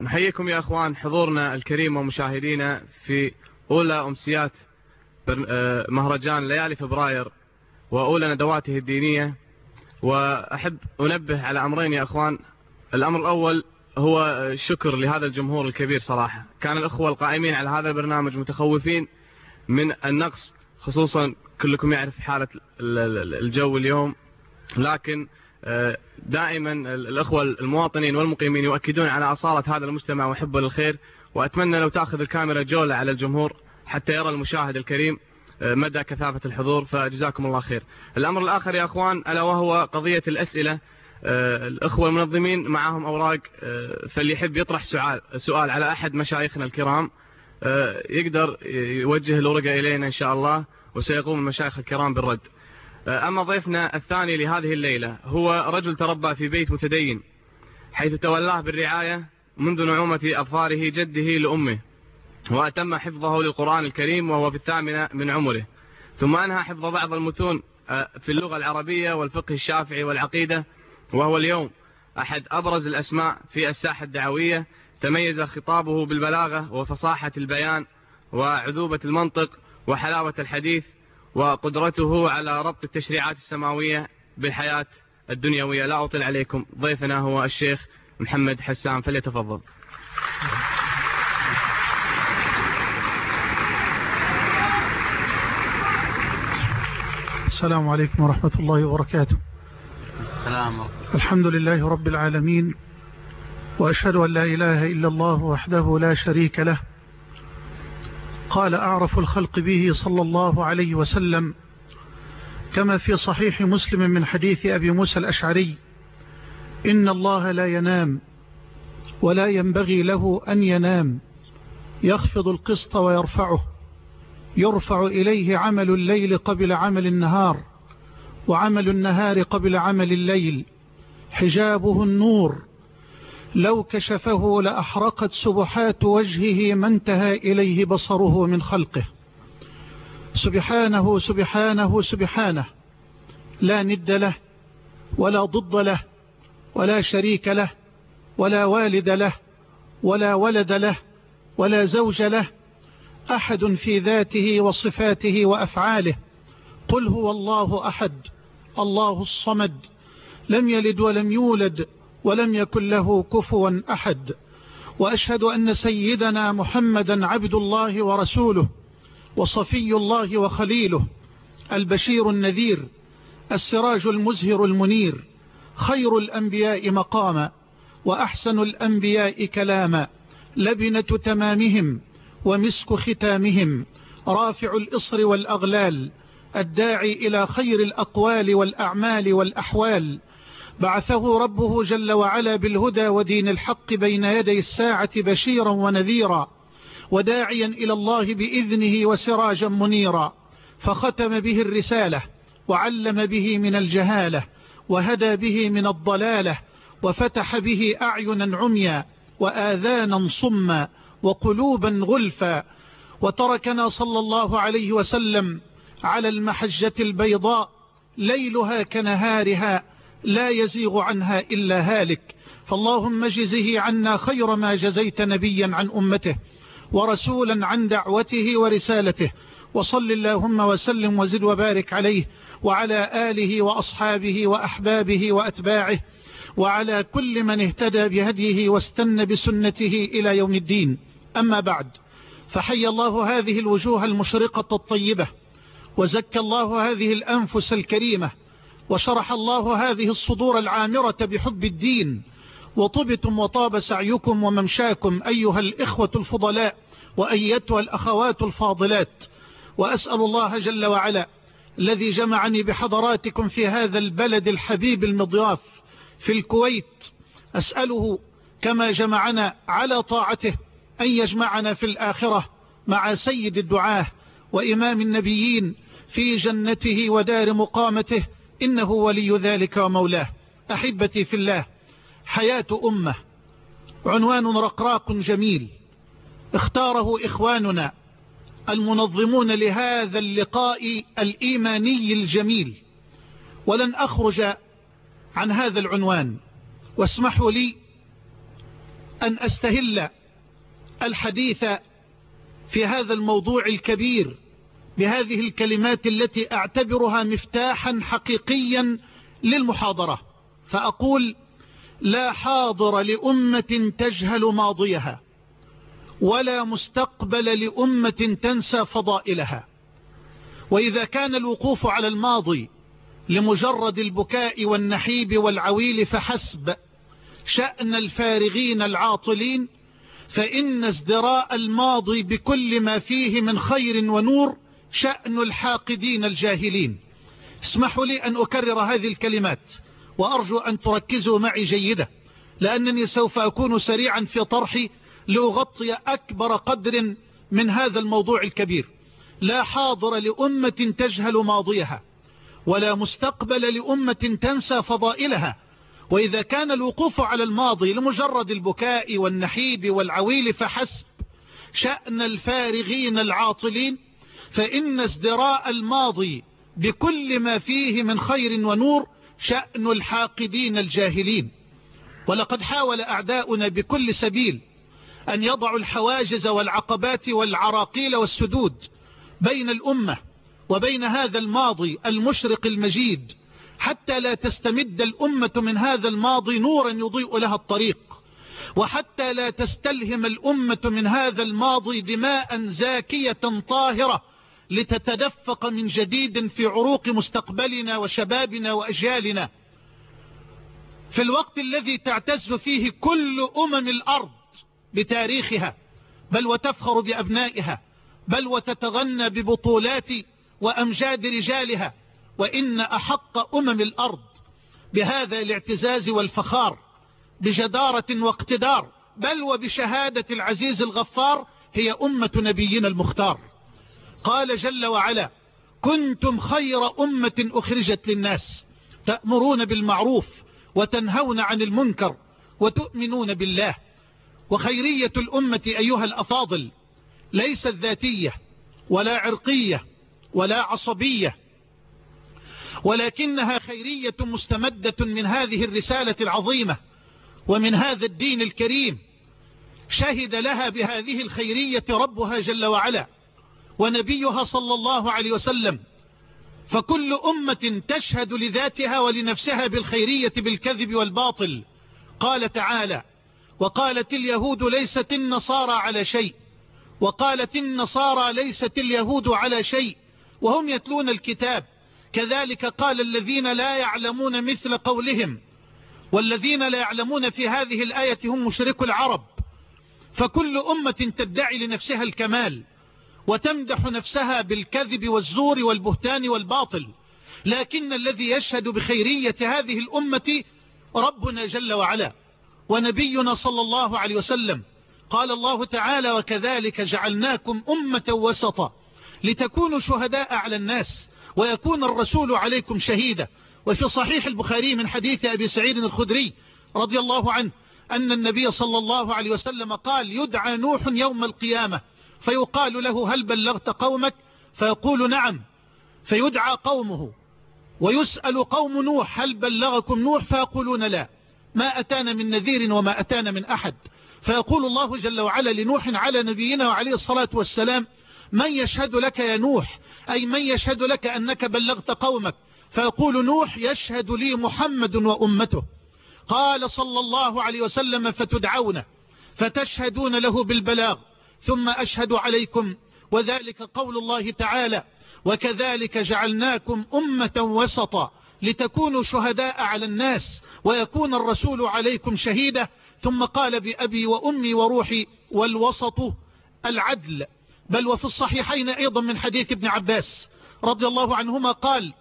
نحييكم يا أخوان حضورنا الكريم ومشاهدينا في أولى أمسيات مهرجان ليالي فبراير وأولى ندواته الدينية. وأحب أنبه على أمرين يا أخوان. الأمر الأول هو الشكر لهذا الجمهور الكبير صراحة. كان الأخوة القائمين على هذا البرنامج متخوفين من النقص، خصوصا كلكم يعرف حالة الجو اليوم، لكن دائما الأخوة المواطنين والمقيمين يؤكدون على أصالة هذا المجتمع وحبه للخير. وأتمنى لو تأخذ الكاميرا جولة على الجمهور حتى يرى المشاهد الكريم مدى كثافة الحضور، فجزاكم الله خير. الأمر الآخر يا أخوان ألا وهو قضية الأسئلة. الأخوة المنظمين معهم أوراق، فاللي يحب يطرح سؤال على أحد مشايخنا الكرام يقدر يوجه الورقة إلينا إن شاء الله، وسيقوم المشايخ الكرام بالرد. أما ضيفنا الثاني لهذه الليلة هو رجل تربى في بيت متدين، حيث تولاه بالرعاية منذ نعومة أظفاره جده لأمه، وأتم حفظه للقرآن الكريم وهو في 8 من عمره، ثم أنهى حفظ بعض المتون في اللغة العربية والفقه الشافعي والعقيدة، وهو اليوم أحد أبرز الأسماء في الساحة الدعوية. تميز خطابه بالبلاغة وفصاحة البيان وعذوبة المنطق وحلاوة الحديث، وقدرته على ربط التشريعات السماوية بالحياة الدنيوية. لا أطل عليكم، ضيفنا هو الشيخ محمد حسان، فليتفضل. السلام عليكم ورحمة الله وبركاته. السلام. الحمد لله رب العالمين، وأشهد أن لا إله إلا الله وحده لا شريك له. قال أعرف الخلق به صلى الله عليه وسلم كما في صحيح مسلم من حديث أبي موسى الأشعري: إن الله لا ينام ولا ينبغي له أن ينام، يخفض القسط ويرفعه، يرفع إليه عمل الليل قبل عمل النهار، وعمل النهار قبل عمل الليل، حجابه النور، لو كشفه لأحرقت سبحات وجهه ما انتهى إليه بصره من خلقه. سبحانه سبحانه سبحانه، لا ند له ولا ضد له ولا شريك له ولا والد له ولا ولد له ولا زوج له، أحد في ذاته وصفاته وأفعاله. قل هو الله أحد الله الصمد، لم يلد ولم يولد ولم يكن له كفوا أحد. وأشهد أن سيدنا محمدا عبد الله ورسوله وصفي الله وخليله، البشير النذير، السراج المزهر المنير، خير الأنبياء مقاما وأحسن الأنبياء كلاما، لبنة تمامهم ومسك ختامهم، رافع الإصر والأغلال، الداعي إلى خير الأقوال والأعمال والأحوال. بعثه ربه جل وعلا بالهدى ودين الحق بين يدي الساعة بشيرا ونذيرا، وداعيا إلى الله بإذنه وسراجا منيرا، فختم به الرسالة وعلم به من الجهالة وهدى به من الضلالة، وفتح به أعينا عميا وآذانا صما وقلوبا غلفا، وتركنا صلى الله عليه وسلم على المحجة البيضاء ليلها كنهارها لا يزيغ عنها إلا هالك. فاللهم جزه عنا خير ما جزيت نبيا عن أمته ورسولا عن دعوته ورسالته، وصل اللهم وسلم وزد وبارك عليه وعلى آله وأصحابه وأحبابه وأتباعه وعلى كل من اهتدى بهديه واستنى بسنته إلى يوم الدين. أما بعد، فحي الله هذه الوجوه المشرقة الطيبة، وزكى الله هذه الأنفس الكريمة، وشرح الله هذه الصدور العامرة بحب الدين، وطبتم وطاب سعيكم وممشاكم أيها الإخوة الفضلاء وأيتها الأخوات الفاضلات. وأسأل الله جل وعلا الذي جمعني بحضراتكم في هذا البلد الحبيب المضياف في الكويت، أسأله كما جمعنا على طاعته أن يجمعنا في الآخرة مع سيد الدعاة وإمام النبيين في جنته ودار مقامته، إنه ولي ذلك ومولاه. أحبتي في الله، حياة أمة عنوان رقراق جميل اختاره إخواننا المنظمون لهذا اللقاء الإيماني الجميل، ولن أخرج عن هذا العنوان. واسمحوا لي أن أستهل الحديث في هذا الموضوع الكبير بهذه الكلمات التي أعتبرها مفتاحا حقيقيا للمحاضرة، فأقول: لا حاضر لأمة تجهل ماضيها، ولا مستقبل لأمة تنسى فضائلها. وإذا كان الوقوف على الماضي لمجرد البكاء والنحيب والعويل فحسب شأن الفارغين العاطلين، فإن ازدراء الماضي بكل ما فيه من خير ونور شأن الحاقدين الجاهلين. اسمحوا لي أن أكرر هذه الكلمات، وأرجو أن تركزوا معي جيدة، لأنني سوف أكون سريعا في طرحي لأغطي أكبر قدر من هذا الموضوع الكبير. لا حاضر لأمة تجهل ماضيها، ولا مستقبل لأمة تنسى فضائلها. وإذا كان الوقوف على الماضي لمجرد البكاء والنحيب والعويل فحسب شأن الفارغين العاطلين، فإن ازدراء الماضي بكل ما فيه من خير ونور شأن الحاقدين الجاهلين. ولقد حاول أعداؤنا بكل سبيل أن يضعوا الحواجز والعقبات والعراقيل والسدود بين الأمة وبين هذا الماضي المشرق المجيد، حتى لا تستمد الأمة من هذا الماضي نورا يضيء لها الطريق، وحتى لا تستلهم الأمة من هذا الماضي دماء زاكية طاهرة لتتدفق من جديد في عروق مستقبلنا وشبابنا وأجيالنا. في الوقت الذي تعتز فيه كل الأرض بتاريخها، بل وتفخر بأبنائها، بل وتتغنى ببطولات وأمجاد رجالها، وإن أحق الأرض بهذا الاعتزاز والفخار بجدارة واقتدار، بل وبشهادة العزيز الغفار، هي أمة نبينا المختار. قال جل وعلا: كنتم خير أمة أخرجت للناس تأمرون بالمعروف وتنهون عن المنكر وتؤمنون بالله. وخيرية الأمة أيها الأفاضل ليست ذاتية ولا عرقية ولا عصبية، ولكنها خيرية مستمدة من هذه الرسالة العظيمة ومن هذا الدين الكريم. شهد لها بهذه الخيرية ربها جل وعلا ونبيها صلى الله عليه وسلم. فكل أمة تشهد لذاتها ولنفسها بالخيرية بالكذب والباطل. قال تعالى: وقالت اليهود ليست النصارى على شيء، وقالت النصارى ليست اليهود على شيء وهم يتلون الكتاب، كذلك قال الذين لا يعلمون مثل قولهم. والذين لا يعلمون في هذه الآية هم مشركو العرب. فكل أمة تدعي لنفسها الكمال وتمدح نفسها بالكذب والزور والبهتان والباطل، لكن الذي يشهد بخيرية هذه الأمة ربنا جل وعلا ونبينا صلى الله عليه وسلم. قال الله تعالى: وكذلك جعلناكم أمة وسطا لتكونوا شهداء على الناس ويكون الرسول عليكم شهيدا. وفي صحيح البخاري من حديث أبي سعيد الخدري رضي الله عنه أن النبي صلى الله عليه وسلم قال: يدعى نوح يوم القيامة فيقال له: هل بلغت قومك؟ فيقول: نعم. فيدعى قومه ويسأل قوم نوح: هل بلغكم نوح؟ فيقولون: لا، ما أتانا من نذير وما أتانا من أحد. فيقول الله جل وعلا لنوح على نبينا وعليه الصلاة والسلام: من يشهد لك يا نوح؟ أي من يشهد لك أنك بلغت قومك؟ فيقول نوح: يشهد لي محمد وأمته. قال صلى الله عليه وسلم: فتدعون فتشهدون له بالبلاغ ثم أشهد عليكم. وذلك قول الله تعالى: وكذلك جعلناكم أمة وسطا لتكونوا شهداء على الناس ويكون الرسول عليكم شهيدا. ثم قال: بأبي وأمي وروحي، والوسط العدل. بل وفي الصحيحين أيضا من حديث ابن عباس رضي الله عنهما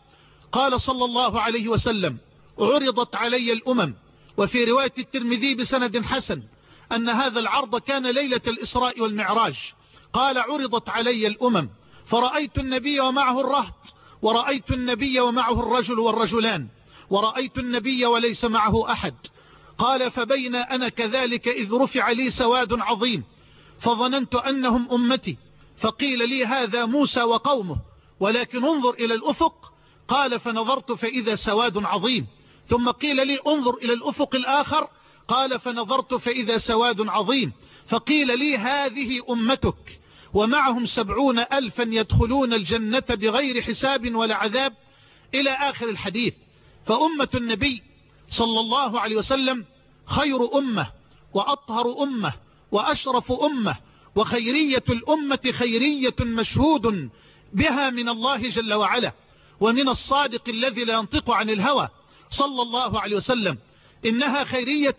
قال صلى الله عليه وسلم: عرضت علي الأمم. وفي رواية الترمذي بسند حسن أن هذا العرض كان ليلة الإسراء والمعراج. قال: عرضت علي الأمم فرأيت النبي ومعه الرهط، ورأيت النبي ومعه الرجل والرجلان، ورأيت النبي وليس معه أحد. قال: فبين أنا كذلك إذ رفع لي سواد عظيم فظننت أنهم أمتي، فقيل لي: هذا موسى وقومه، ولكن انظر إلى الأفق. قال: فنظرت فإذا سواد عظيم. ثم قيل لي: انظر إلى الأفق الآخر. قال فنظرت فإذا سواد عظيم، فقيل لي هذه أمتك ومعهم 70,000 يدخلون الجنة بغير حساب ولا عذاب، إلى آخر الحديث. فأمة النبي صلى الله عليه وسلم خير أمة وأطهر أمة وأشرف أمة، وخيرية الأمة خيرية مشهود بها من الله جل وعلا ومن الصادق الذي لا ينطق عن الهوى صلى الله عليه وسلم. إنها خيرية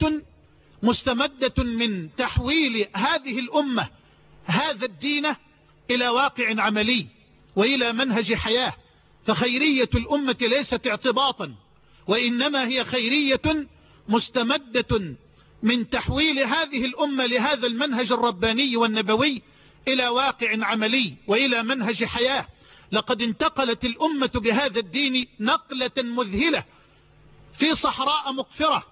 مستمدة من تحويل هذه الأمة هذا الدين إلى واقع عملي وإلى منهج حياة. فخيرية الأمة ليست اعتباطا، وإنما هي خيرية مستمدة من تحويل هذه الأمة لهذا المنهج الرباني والنبوي إلى واقع عملي وإلى منهج حياة. لقد انتقلت الأمة بهذا الدين نقلة مذهلة في صحراء مقفرة،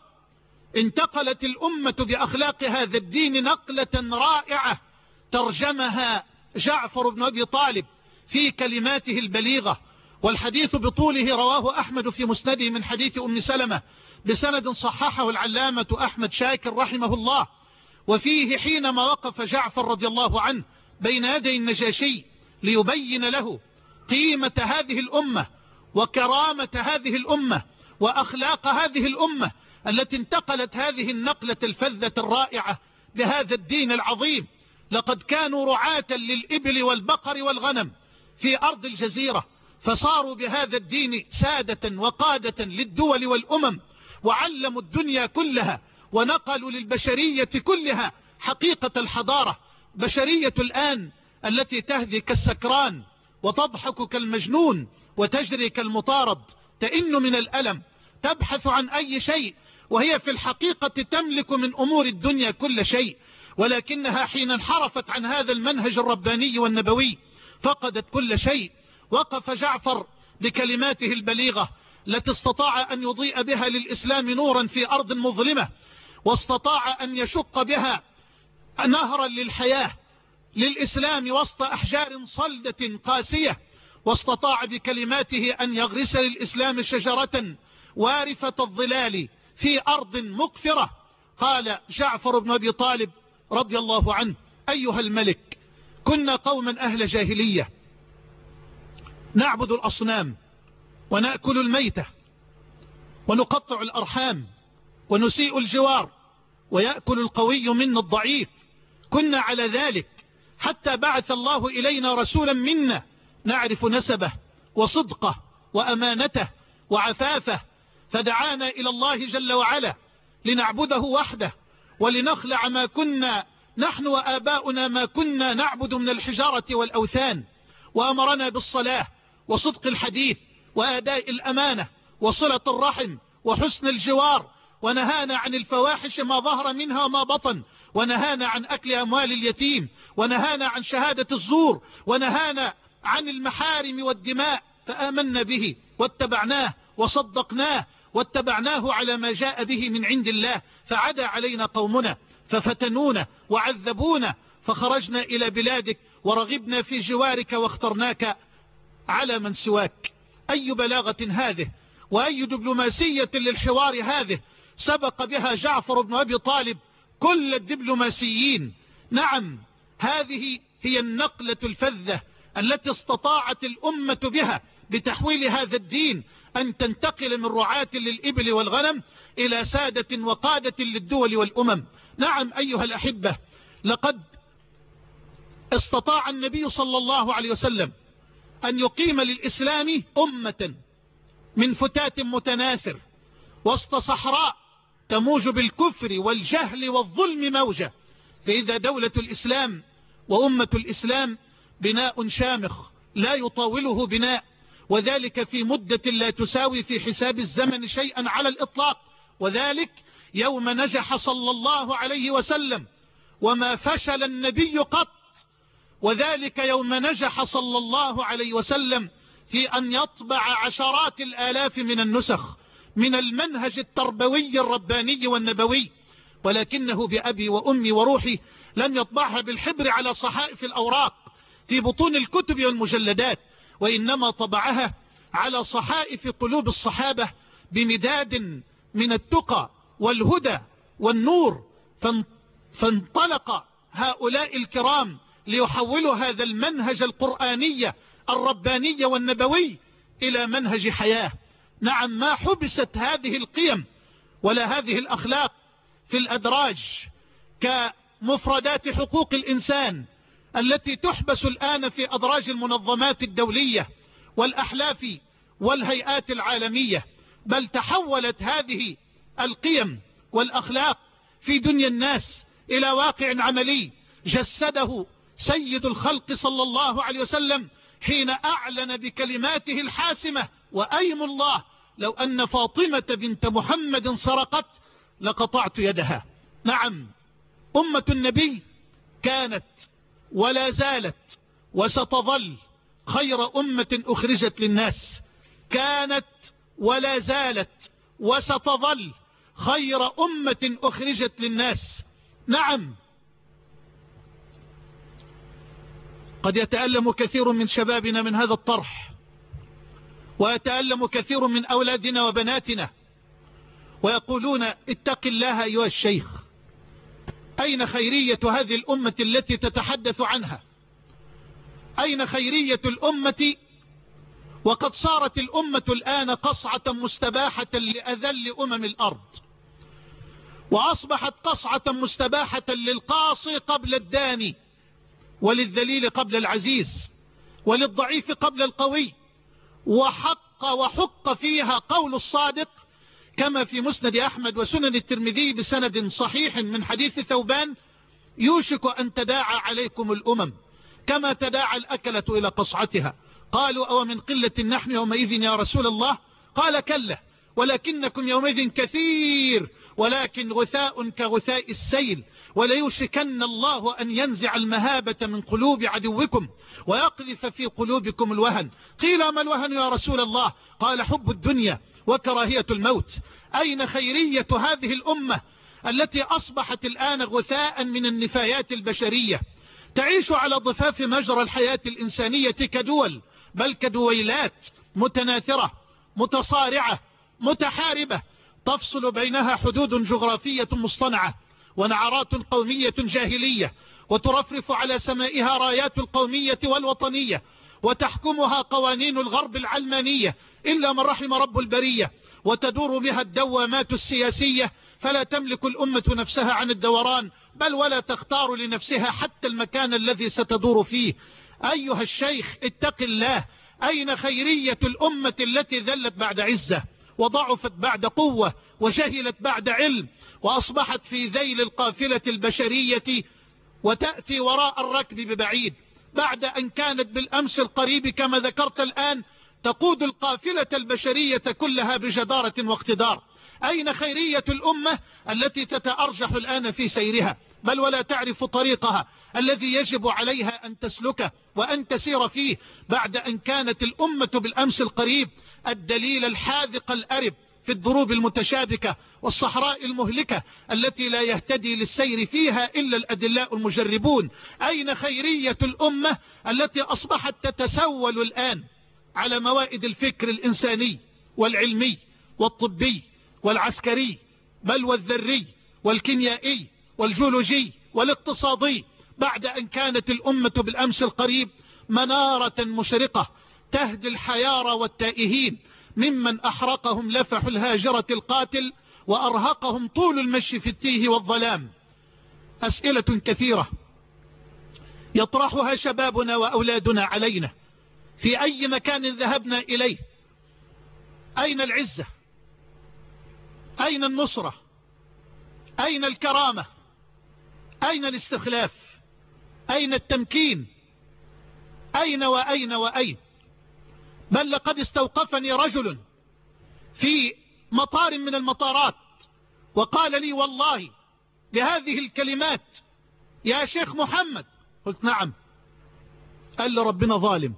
انتقلت الأمة بأخلاق هذا الدين نقلة رائعة ترجمها جعفر بن أبي طالب في كلماته البليغة. والحديث بطوله رواه أحمد في مسنده من حديث أم سلمة بسند صححه العلامة أحمد شاكر رحمه الله. وفيه حينما وقف جعفر رضي الله عنه بين يدي النجاشي ليبين له قيمة هذه الأمة وكرامة هذه الأمة وأخلاق هذه الأمة التي انتقلت هذه النقلة الفذة الرائعة بهذا الدين العظيم. لقد كانوا رعاة للإبل والبقر والغنم في أرض الجزيرة، فصاروا بهذا الدين سادة وقادة للدول والأمم، وعلموا الدنيا كلها ونقلوا للبشرية كلها حقيقة الحضارة. بشرية الآن التي تهدي كالسكران وتضحك كالمجنون وتجري كالمطارد، تئن من الألم، تبحث عن أي شيء وهي في الحقيقة تملك من أمور الدنيا كل شيء، ولكنها حين انحرفت عن هذا المنهج الرباني والنبوي فقدت كل شيء. وقف جعفر بكلماته البليغة التي استطاع أن يضيء بها للإسلام نورا في أرض مظلمة، واستطاع أن يشق بها نهرا للحياة للإسلام وسط أحجار صلدة قاسية، واستطاع بكلماته أن يغرس للإسلام شجرة وارفة الظلال في أرض مقفرة. قال جعفر بن أبي طالب رضي الله عنه: أيها الملك، كنا قوما أهل جاهلية نعبد الأصنام ونأكل الميتة ونقطع الأرحام ونسيء الجوار ويأكل القوي منا الضعيف. كنا على ذلك حتى بعث الله إلينا رسولا منا نعرف نسبه وصدقه وأمانته وعفافه، فدعانا إلى الله جل وعلا لنعبده وحده ولنخلع ما كنا نحن وآباؤنا ما كنا نعبد من الحجارة والأوثان، وأمرنا بالصلاة وصدق الحديث وأداء الأمانة وصلة الرحم وحسن الجوار، ونهانا عن الفواحش ما ظهر منها وما بطن، ونهانا عن أكل أموال اليتيم، ونهانا عن شهادة الزور، ونهانا عن المحارم والدماء. فآمنا به واتبعناه وصدقناه واتبعناه على ما جاء به من عند الله، فعدا علينا قومنا ففتنونا وعذبونا، فخرجنا إلى بلادك ورغبنا في جوارك واخترناك على من سواك. أي بلاغة هذه وأي دبلوماسية للحوار هذه سبق بها جعفر بن أبي طالب كل الدبلوماسيين. نعم، هذه هي النقلة الفذة التي استطاعت الأمة بها بتحويل هذا الدين أن تنتقل من رعاة للإبل والغنم إلى سادة وقادة للدول والأمم. نعم أيها الأحبة، لقد استطاع النبي صلى الله عليه وسلم أن يقيم للإسلام أمة من فتات متناثر وسط صحراء تموج بالكفر والجهل والظلم موجة. فإذا دولة الإسلام وأمة الإسلام بناء شامخ لا يطاوله بناء، وذلك في مدة لا تساوي في حساب الزمن شيئا على الإطلاق، وذلك يوم نجح صلى الله عليه وسلم وما فشل النبي قط، وذلك يوم نجح صلى الله عليه وسلم في أن يطبع عشرات الآلاف من النسخ من المنهج التربوي الرباني والنبوي، ولكنه بأبي وأمي وروحي لم يطبعها بالحبر على صحائف الأوراق في بطون الكتب والمجلدات، وإنما طبعها على صحائف قلوب الصحابة بمداد من التقى والهدى والنور. فانطلق هؤلاء الكرام ليحولوا هذا المنهج القرآني الرباني والنبوي إلى منهج حياة. نعم، ما حبست هذه القيم ولا هذه الأخلاق في الأدراج كمفردات حقوق الإنسان التي تحبس الآن في أدراج المنظمات الدولية والأحلاف والهيئات العالمية، بل تحولت هذه القيم والأخلاق في دنيا الناس إلى واقع عملي جسده سيد الخلق صلى الله عليه وسلم حين أعلن بكلماته الحاسمة: وأيم الله لو أن فاطمة بنت محمد سرقت لقطعت يدها. نعم، أمة النبي كانت ولا زالت وستظل خير أمة أخرجت للناس، كانت ولا زالت وستظل خير أمة أخرجت للناس. نعم، قد يتألم كثير من شبابنا من هذا الطرح، ويتألم كثير من أولادنا وبناتنا، ويقولون: اتق الله أيها الشيخ، أين خيرية هذه الأمة التي تتحدث عنها؟ أين خيرية الأمة وقد صارت الأمة الآن قصعة مستباحة لأذل أمم الأرض، وأصبحت قصعة مستباحة للقاصي قبل الداني، وللذليل قبل العزيز، وللضعيف قبل القوي، وحق فيها قول الصادق كما في مسند أحمد وسنن الترمذي بسند صحيح من حديث ثوبان: يوشك أن تداعى عليكم الأمم كما تداعى الأكلة إلى قصعتها. قالوا: أو من قلة نحن يومئذ يا رسول الله؟ قال: كلا، ولكنكم يومئذ كثير، ولكن غثاء كغثاء السيل، وليوشكن الله أن ينزع المهابة من قلوب عدوكم ويقذف في قلوبكم الوهن. قيل: ما الوهن يا رسول الله؟ قال: حب الدنيا وكراهية الموت. أين خيرية هذه الأمة التي أصبحت الآن غثاء من النفايات البشرية، تعيش على ضفاف مجرى الحياة الإنسانية كدول، بل كدويلات متناثرة متصارعة متحاربة، تفصل بينها حدود جغرافية مصطنعة ونعرات قومية جاهلية، وترفرف على سمائها رايات القومية والوطنية، وتحكمها قوانين الغرب العلمانية إلا من رحم رب البرية، وتدور بها الدوامات السياسية، فلا تملك الأمة نفسها عن الدوران، بل ولا تختار لنفسها حتى المكان الذي ستدور فيه. أيها الشيخ، اتق الله، أين خيرية الأمة التي ذلت بعد عزة وضعفت بعد قوة وجهلت بعد علم، وأصبحت في ذيل القافلة البشرية وتأتي وراء الركب ببعيد، بعد أن كانت بالأمس القريب كما ذكرت الآن تقود القافلة البشرية كلها بجدارة واقتدار. أين خيرية الأمة التي تتأرجح الآن في سيرها، بل ولا تعرف طريقها الذي يجب عليها أن تسلكه وأن تسير فيه، بعد أن كانت الأمة بالأمس القريب الدليل الحاذق الأرب في الضروب المتشابكة والصحراء المهلكة التي لا يهتدي للسير فيها إلا الأدلاء المجربون. أين خيرية الأمة التي أصبحت تتسول الآن على موائد الفكر الإنساني والعلمي والطبي والعسكري، بل والذري والكيميائي والجيولوجي والاقتصادي، بعد أن كانت الأمة بالأمس القريب منارة مشرقة تهدي الحيارى والتائهين ممن أحرقهم لفح الهاجرة القاتل وأرهقهم طول المشي في التيه والظلام. أسئلة كثيرة يطرحها شبابنا وأولادنا علينا في أي مكان ذهبنا إليه. أين العزة؟ أين النصرة؟ أين الكرامة؟ أين الاستخلاف؟ أين التمكين؟ أين وأين وأين؟ بل لقد استوقفني رجل في مطار من المطارات وقال لي: والله بهذه الكلمات يا شيخ محمد. قلت: نعم. قال لي: ربنا ظالم.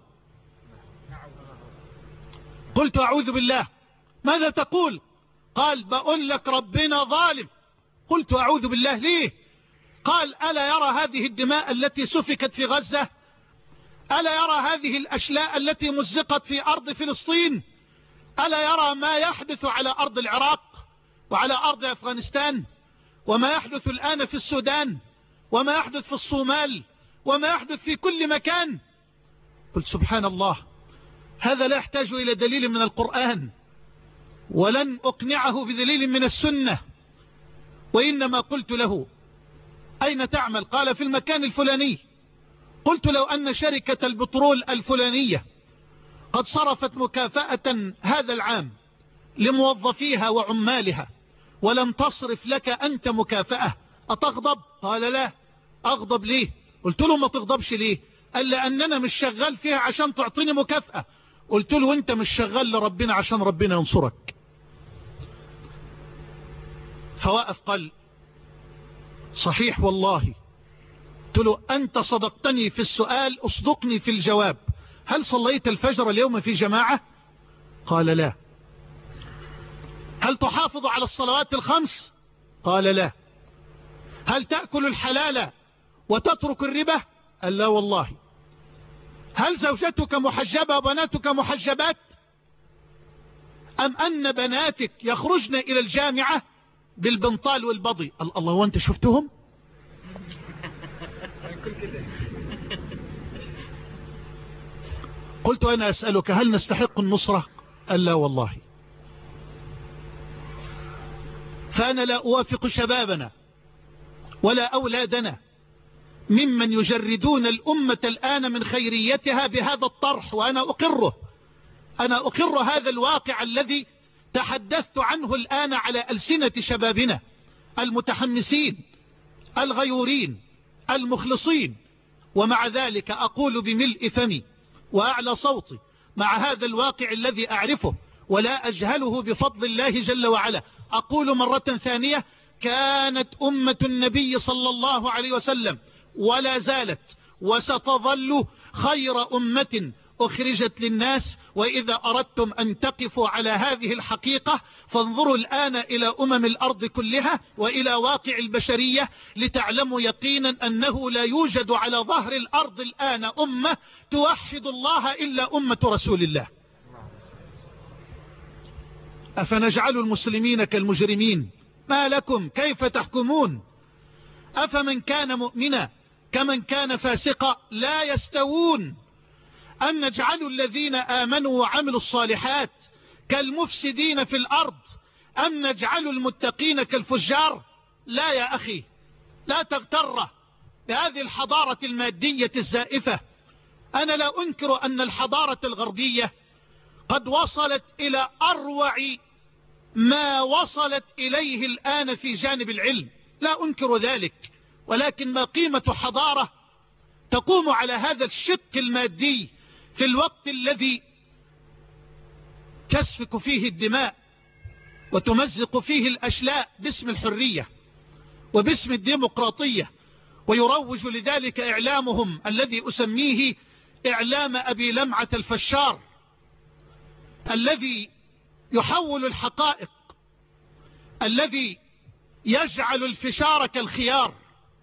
قلت: أعوذ بالله. ماذا تقول؟ قال: بقول لك ربنا ظالم. قلت: أعوذ بالله. ليه؟ قال: ألا يرى هذه الدماء التي سفكت في غزة؟ ألا يرى هذه الأشلاء التي مزقت في أرض فلسطين؟ ألا يرى ما يحدث على أرض العراق وعلى أرض أفغانستان؟ وما يحدث الآن في السودان وما يحدث في الصومال وما يحدث في كل مكان. قلت سبحان الله، هذا لا يحتاج إلى دليل من القرآن، ولن أقنعه بدليل من السنة، وإنما قلت له أين تعمل؟ قال في المكان الفلاني. قلت لو أن شركة البترول الفلانية قد صرفت مكافأة هذا العام لموظفيها وعمالها ولم تصرف لك أنت مكافأة أتغضب؟ قال لا. أغضب ليه؟ قلت له ما تغضبش ليه؟ قال لأننا مش شغال فيها عشان تعطيني مكافأة. قلت له أنت مش شغال لربنا عشان ربنا ينصرك. فوقف قال صحيح والله. قلت له أنت صدقتني في السؤال، أصدقني في الجواب. هل صليت الفجر اليوم في جماعة؟ قال لا. هل تحافظ على الصلوات الخمس؟ قال لا. هل تأكل الحلال وتترك الربا؟ قال لا والله. هل زوجتك محجبة وبناتك محجبات؟ أم أن بناتك يخرجن إلى الجامعة بالبنطال والبضي؟ الله، وانت شفتهم؟ قلت أنا أسألك هل نستحق النصرة؟ قال لا والله. فأنا لا أوافق شبابنا ولا أولادنا ممن يجردون الأمة الآن من خيريتها بهذا الطرح، وأنا أقره. أنا أقر هذا الواقع الذي تحدثت عنه الآن على ألسنة شبابنا المتحمسين الغيورين المخلصين. ومع ذلك أقول بملء فمي وأعلى صوتي مع هذا الواقع الذي أعرفه ولا أجهله بفضل الله جل وعلا. أقول مرة ثانية: كانت أمة النبي صلى الله عليه وسلم ولا زالت وستظل خير أمة أخرجت للناس. وإذا أردتم أن تقفوا على هذه الحقيقة فانظروا الآن إلى أمم الأرض كلها وإلى واقع البشرية لتعلموا يقينا أنه لا يوجد على ظهر الأرض الآن أمة توحد الله إلا أمة رسول الله. أفنجعل المسلمين كالمجرمين؟ ما لكم كيف تحكمون؟ أفمن كان مؤمنا كمن كان فاسقا لا يستوون. أم نجعل الذين آمنوا وعملوا الصالحات كالمفسدين في الأرض أم نجعل المتقين كالفجار؟ لا يا أخي، لا تغتر بهذه الحضارة المادية الزائفة. أنا لا أنكر أن الحضارة الغربية قد وصلت إلى أروع ما وصلت إليه الآن في جانب العلم، لا أنكر ذلك، ولكن ما قيمة حضارة تقوم على هذا الشق المادي في الوقت الذي تسفك فيه الدماء وتمزق فيه الأشلاء باسم الحرية وباسم الديمقراطية، ويروج لذلك إعلامهم الذي أسميه إعلام أبي لمعة الفشار، الذي يحول الحقائق، الذي يجعل الفشار كالخيار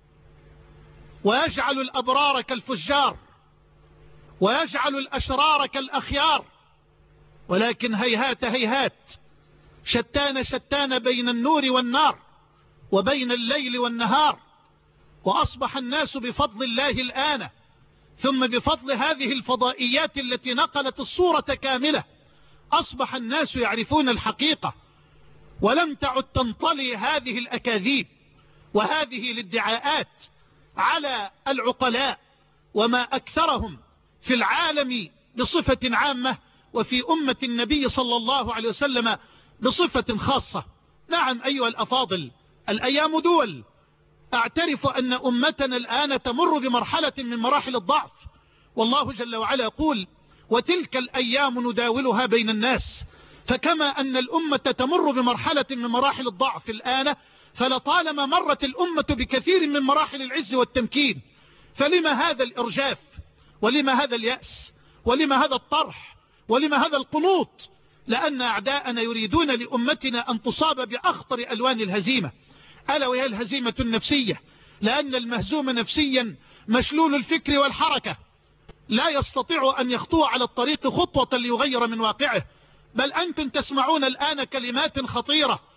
ويجعل الأبرار كالفجار ويجعل الأشرار كالأخيار. ولكن هيهات هيهات، شتان شتان بين النور والنار وبين الليل والنهار. وأصبح الناس بفضل الله الآن ثم بفضل هذه الفضائيات التي نقلت الصورة كاملة أصبح الناس يعرفون الحقيقة، ولم تعد تنطلي هذه الأكاذيب وهذه الادعاءات على العقلاء وما أكثرهم في العالم بصفة عامة وفي أمة النبي صلى الله عليه وسلم بصفة خاصة. نعم أيها الأفاضل، الأيام دول. أعترف أن أمتنا الآن تمر بمرحلة من مراحل الضعف، والله جل وعلا يقول: وتلك الأيام نداولها بين الناس. فكما أن الأمة تمر بمرحلة من مراحل الضعف الآن، فلطالما مرت الأمة بكثير من مراحل العز والتمكين. فلما هذا الإرجاف؟ ولما هذا اليأس؟ ولما هذا الطرح؟ ولما هذا القنوط؟ لأن أعداءنا يريدون لأمتنا أن تصاب بأخطر ألوان الهزيمة، ألا وهي الهزيمة النفسية. لأن المهزوم نفسيا مشلول الفكر والحركة، لا يستطيع أن يخطو على الطريق خطوة ليغير من واقعه. بل أنتم تسمعون الآن كلمات خطيرة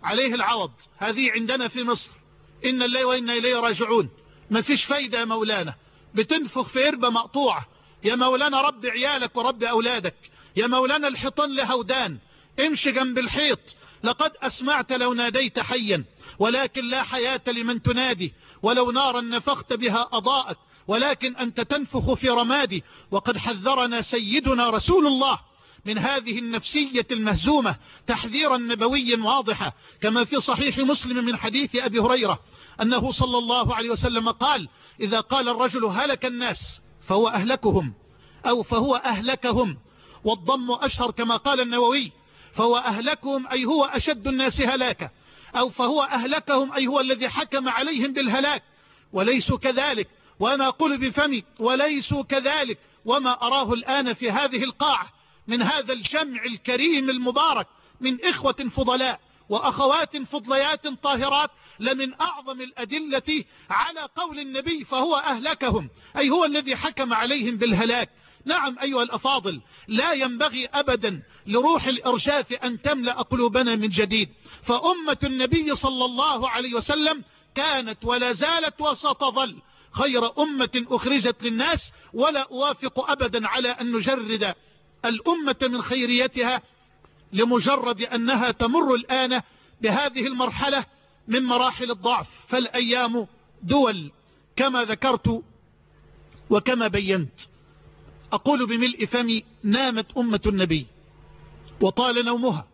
عليه العوض. هذه عندنا في مصر، إن الله وإنا إليه راجعون. ما فيش فايدة يا مولانا، بتنفخ في إربة مقطوعة. يا مولانا رب عيالك ورب أولادك. يا مولانا الحيطان لهودان، امشي جنب الحيط. لقد أسمعت لو ناديت حيا، ولكن لا حياة لمن تنادي. ولو نارا نفخت بها أضاءت، ولكن أنت تنفخ في رمادي. وقد حذرنا سيدنا رسول الله من هذه النفسية المهزومة تحذيرا نبويا واضحا، كما في صحيح مسلم من حديث أبي هريرة أنه صلى الله عليه وسلم قال: إذا قال الرجل هلك الناس فهو أهلكهم، أو فهو أهلكهم، والضم أشهر كما قال النووي، فهو أهلكهم أي هو أشد الناس هلاكا، أو فهو أهلكهم أي هو الذي حكم عليهم بالهلاك. وليسوا كذلك، وأنا أقول بفمي وليسوا كذلك. وما أراه الآن في هذه القاعة من هذا الجمع الكريم المبارك من إخوة فضلاء وأخوات فضليات طاهرات لمن أعظم الأدلة على قول النبي فهو أهلكهم، أي هو الذي حكم عليهم بالهلاك. نعم أيها الأفاضل، لا ينبغي أبدا لروح الإرشاف أن تملأ قلوبنا من جديد. فأمة النبي صلى الله عليه وسلم كانت ولا زالت وستظل خير أمة أخرجت للناس، ولا أوافق أبدا على أن نجرد الأمة من خيريتها لمجرد أنها تمر الآن بهذه المرحلة من مراحل الضعف. فالأيام دول كما ذكرت وكما بينت. أقول بملء فمي: نامت أمة النبي وطال نومها،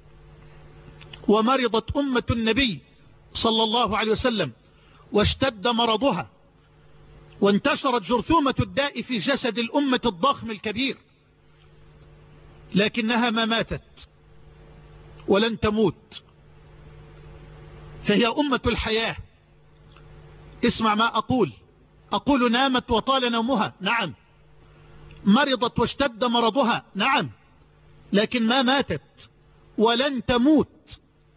ومرضت أمة النبي صلى الله عليه وسلم واشتد مرضها، وانتشرت جرثومة الداء في جسد الأمة الضخم الكبير، لكنها ما ماتت ولن تموت، فهي أمة الحياة. اسمع ما أقول نامت وطال نومها، نعم. مرضت واشتد مرضها، نعم. لكن ما ماتت ولن تموت،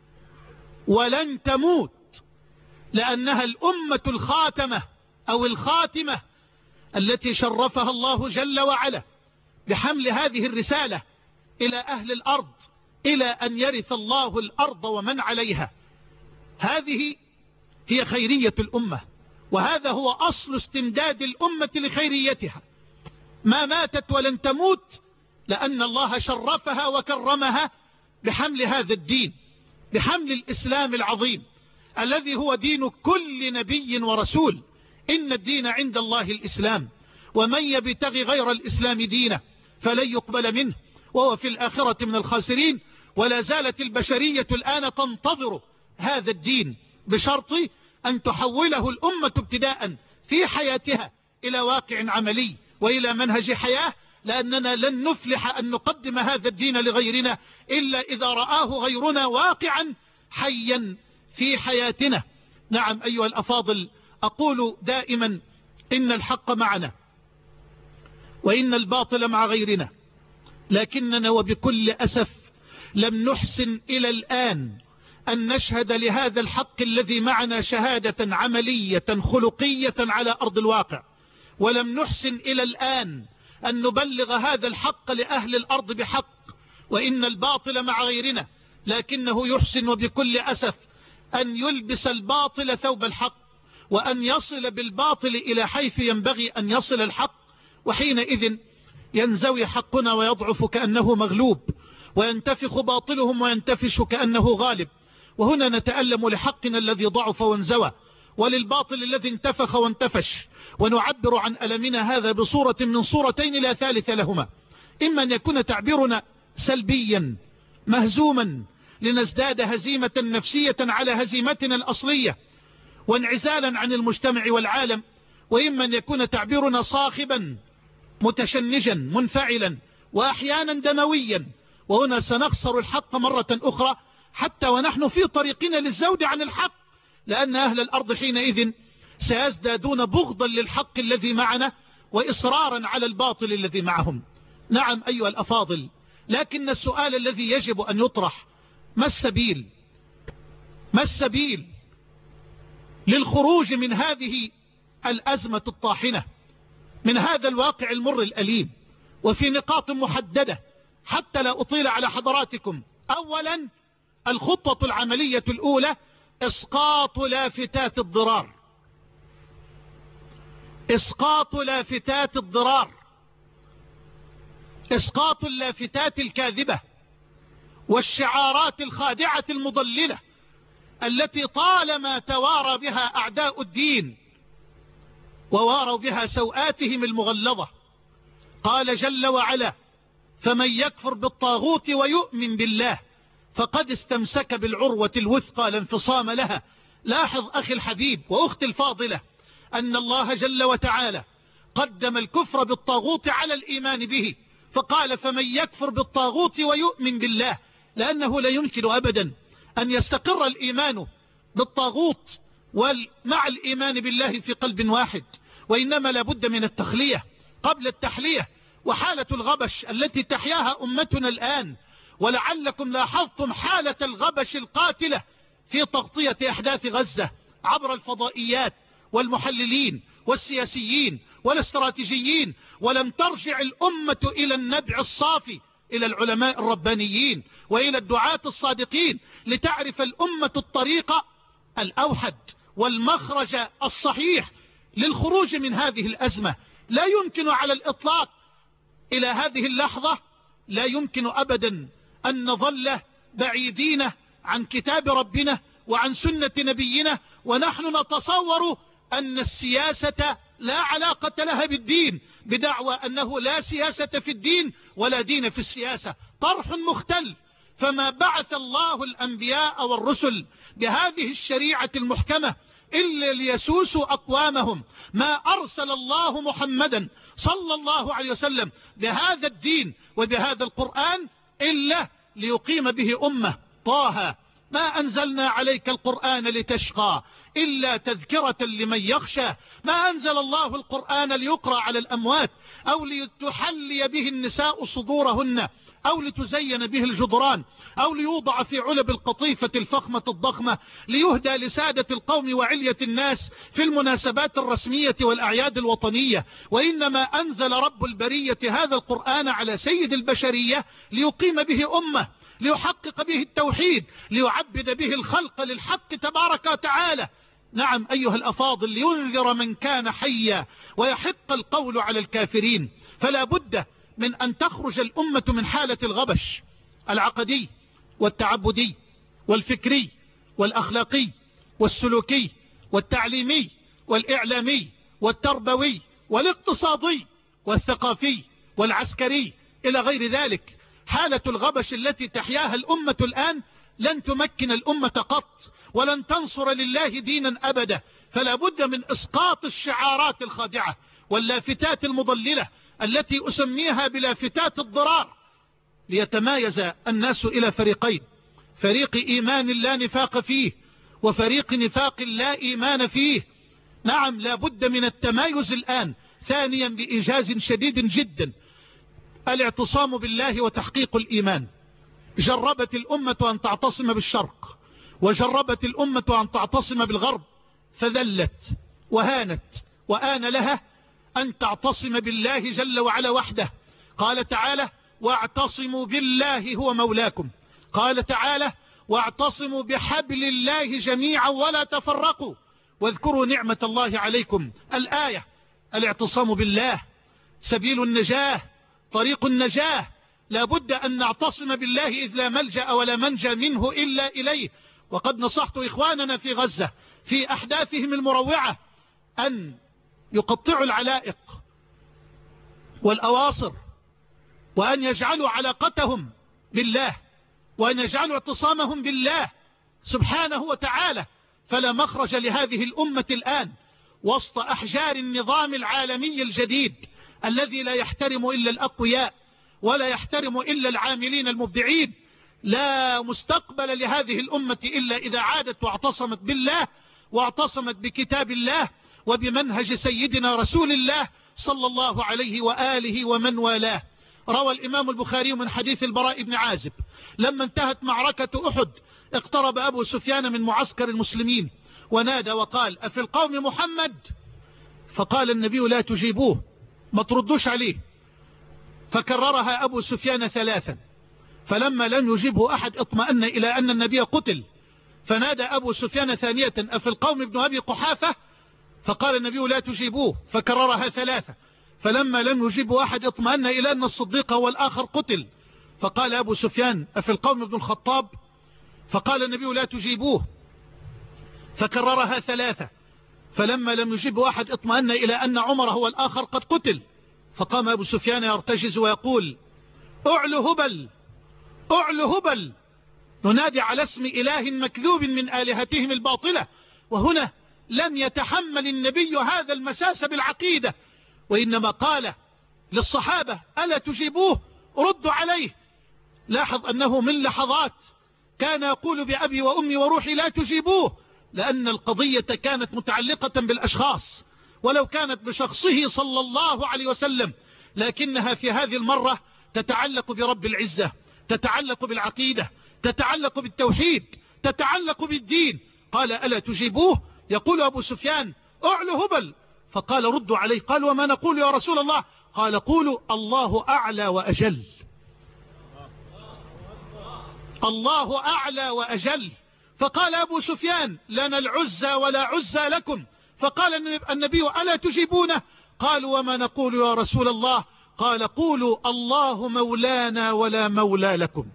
ولن تموت، لأنها الأمة الخاتمة أو الخاتمة التي شرفها الله جل وعلا بحمل هذه الرسالة إلى أهل الأرض، إلى أن يرث الله الأرض ومن عليها. هذه هي خيرية الأمة، وهذا هو أصل استمداد الأمة لخيريتها. ما ماتت ولن تموت لأن الله شرفها وكرمها بحمل هذا الدين، بحمل الإسلام العظيم الذي هو دين كل نبي ورسول. إن الدين عند الله الإسلام، ومن يبتغي غير الإسلام دينا فلن يقبل منه وهو في الآخرة من الخاسرين. ولا زالت البشرية الآن تنتظر هذا الدين بشرط أن تحوله الأمة ابتداء في حياتها إلى واقع عملي وإلى منهج حياة، لأننا لن نفلح أن نقدم هذا الدين لغيرنا إلا إذا رآه غيرنا واقعا حيا في حياتنا. نعم أيها الأفاضل، أقول دائما إن الحق معنا وإن الباطل مع غيرنا، لكننا وبكل أسف لم نحسن إلى الآن أن نشهد لهذا الحق الذي معنا شهادة عملية خلقية على أرض الواقع، ولم نحسن إلى الآن أن نبلغ هذا الحق لأهل الأرض بحق. وإن الباطل مع غيرنا، لكنه يحسن وبكل أسف أن يلبس الباطل ثوب الحق، وأن يصل بالباطل إلى حيث ينبغي أن يصل الحق. وحينئذ ينزوي حقنا ويضعف كأنه مغلوب، وينتفخ باطلهم وينتفش كأنه غالب. وهنا نتألم لحقنا الذي ضعف وانزوى، وللباطل الذي انتفخ وانتفش، ونعبر عن ألمنا هذا بصورة من صورتين لا ثالث لهما: إما أن يكون تعبيرنا سلبيا مهزوما لنزداد هزيمة نفسية على هزيمتنا الأصلية وانعزالا عن المجتمع والعالم، وإما أن يكون تعبيرنا صاخبا متشنجا منفعلا وأحيانا دمويا. وهنا سنخسر الحق مرة أخرى حتى ونحن في طريقنا للزود عن الحق، لأن أهل الأرض حينئذ سيزدادون بغضا للحق الذي معنا وإصرارا على الباطل الذي معهم. نعم أيها الأفاضل، لكن السؤال الذي يجب أن يطرح: ما السبيل؟ ما السبيل للخروج من هذه الأزمة الطاحنة، من هذا الواقع المر الأليم؟ وفي نقاط محددة حتى لا أطيل على حضراتكم. أولا، الخطوة العملية الأولى إسقاط لافتات الضرار. إسقاط لافتات الضرار، إسقاط اللافتات الكاذبة والشعارات الخادعة المضللة التي طالما توارى بها أعداء الدين وواروا بها سوآتهم المغلظة. قال جل وعلا: فمن يكفر بالطاغوت ويؤمن بالله فقد استمسك بالعروة الوثقى لا انفصام لها. لاحظ أخي الحبيب وأختي الفاضلة أن الله جل وتعالى قدم الكفر بالطاغوت على الإيمان به، فقال: فمن يكفر بالطاغوت ويؤمن بالله، لأنه لا يمكن أبدا أن يستقر الإيمان بالطاغوت ومع الإيمان بالله في قلب واحد، وإنما لابد من التخلية قبل التحلية. وحالة الغبش التي تحياها أمتنا الآن، ولعلكم لاحظتم حالة الغبش القاتلة في تغطية أحداث غزة عبر الفضائيات والمحللين والسياسيين والاستراتيجيين، ولم ترجع الأمة إلى النبع الصافي، إلى العلماء الربانيين وإلى الدعاة الصادقين، لتعرف الأمة الطريق الأوحد والمخرج الصحيح للخروج من هذه الأزمة. لا يمكن على الإطلاق إلى هذه اللحظة، لا يمكن أبدا أن نظل بعيدين عن كتاب ربنا وعن سنة نبينا ونحن نتصور أن السياسة لا علاقة لها بالدين، بدعوى أنه لا سياسة في الدين ولا دين في السياسة. طرح مختل. فما بعث الله الأنبياء والرسل بهذه الشريعة المحكمة إلا ليسوسوا أقوامهم. ما أرسل الله محمدا صلى الله عليه وسلم بهذا الدين وبهذا القرآن إلا ليقيم به أمة. طه: ما أنزلنا عليك القرآن لتشقى إلا تذكرة لمن يخشى. ما أنزل الله القرآن ليقرأ على الأموات أو لتحلي به النساء صدورهن أو لتزين به الجدران أو ليوضع في علب القطيفة الفخمة الضخمة ليهدى لسادة القوم وعلية الناس في المناسبات الرسمية والأعياد الوطنية. وإنما أنزل رب البرية هذا القرآن على سيد البشرية ليقيم به أمة، ليحقق به التوحيد، ليعبد به الخلق للحق تبارك وتعالى. نعم أيها الأفاضل، لينذر من كان حيا ويحق القول على الكافرين. فلا بد من أن تخرج الأمة من حالة الغبش العقدي والتعبدي والفكري والأخلاقي والسلوكي والتعليمي والإعلامي والتربوي والاقتصادي والثقافي والعسكري إلى غير ذلك. حالة الغبش التي تحياها الأمة الآن لن تمكن الأمة قط، ولن تنصر لله دينا أبدا. فلا بد من إسقاط الشعارات الخادعة واللافتات المضللة التي أسميها بلافتات الضرار، ليتمايز الناس إلى فريقين: فريق إيمان لا نفاق فيه وفريق نفاق لا إيمان فيه. نعم لا بد من التمايز الآن. ثانيا بإيجاز شديد جدا الاعتصام بالله وتحقيق الإيمان. جربت الأمة أن تعتصم بالشرق وجربت الأمة أن تعتصم بالغرب فذلت وهانت، وآن لها أن تعتصم بالله جل وعلا وحده. قال تعالى: واعتصموا بالله هو مولاكم. قال تعالى: واعتصموا بحبل الله جميعا ولا تفرقوا واذكروا نعمة الله عليكم. الآية. الاعتصام بالله سبيل النجاة، طريق النجاة. لا بد أن نعتصم بالله إذ لا ملجأ ولا منجى منه إلا إليه. وقد نصحت إخواننا في غزة في أحداثهم المروعة أن يقطعوا العلائق والأواصر، وأن يجعلوا علاقتهم بالله، وأن يجعلوا اعتصامهم بالله سبحانه وتعالى. فلا مخرج لهذه الأمة الآن وسط أحجار النظام العالمي الجديد الذي لا يحترم إلا الأقوياء ولا يحترم إلا العاملين المبدعين. لا مستقبل لهذه الأمة إلا إذا عادت واعتصمت بالله واعتصمت بكتاب الله وبمنهج سيدنا رسول الله صلى الله عليه وآله ومن والاه. روى الإمام البخاري من حديث البراء بن عازب: لما انتهت معركة أحد اقترب أبو سفيان من معسكر المسلمين ونادى وقال: أفي القوم محمد؟ فقال النبي: لا تجيبوه، ما تردوش عليه. فكررها أبو سفيان ثلاثا فلما لم يجبه أحد اطمأن إلى أن النبي قتل، فنادى أبو سفيان ثانية أفي القوم ابن أبي قحافة؟ فقال النبي لا تجيبوه، فكررها 3. فلما لم يجيبه أحد اطمأن إلى أن الصديق والآخر قتل، فقال أبو سفيان أفي القوم ابن الخطاب؟ فقال النبي لا تجيبوه، فكررها 3. فلما لم يجيبه أحد اطمأن إلى أن عمر هو الآخر قد قتل، فقام أبو سفيان يرتجز ويقول أعلو هبل أعلو هبل، ننادي على اسم إله مكذوب من آلهتهم الباطلة. وهنا لم يتحمل النبي هذا المساس بالعقيدة، وإنما قال للصحابة ألا تجيبوه؟ ردوا عليه. لاحظ أنه من لحظات كان يقول بأبي وأمي وروحي لا تجيبوه، لأن القضية كانت متعلقة بالأشخاص، ولو كانت بشخصه صلى الله عليه وسلم، لكنها في هذه المرة تتعلق برب العزة، تتعلق بالعقيدة، تتعلق بالتوحيد، تتعلق بالدين. قال ألا تجيبوه؟ يقول أبو سفيان أعلو هبل، فقال ردوا عليه. قال وما نقول يا رسول الله؟ قال قولوا الله أعلى وأجل، الله أعلى وأجل. فقال أبو سفيان لنا العزى ولا عزى لكم. فقال النبي ألا تجيبونه؟ قالوا وما نقول يا رسول الله؟ قال قولوا الله مولانا ولا مولى لكم،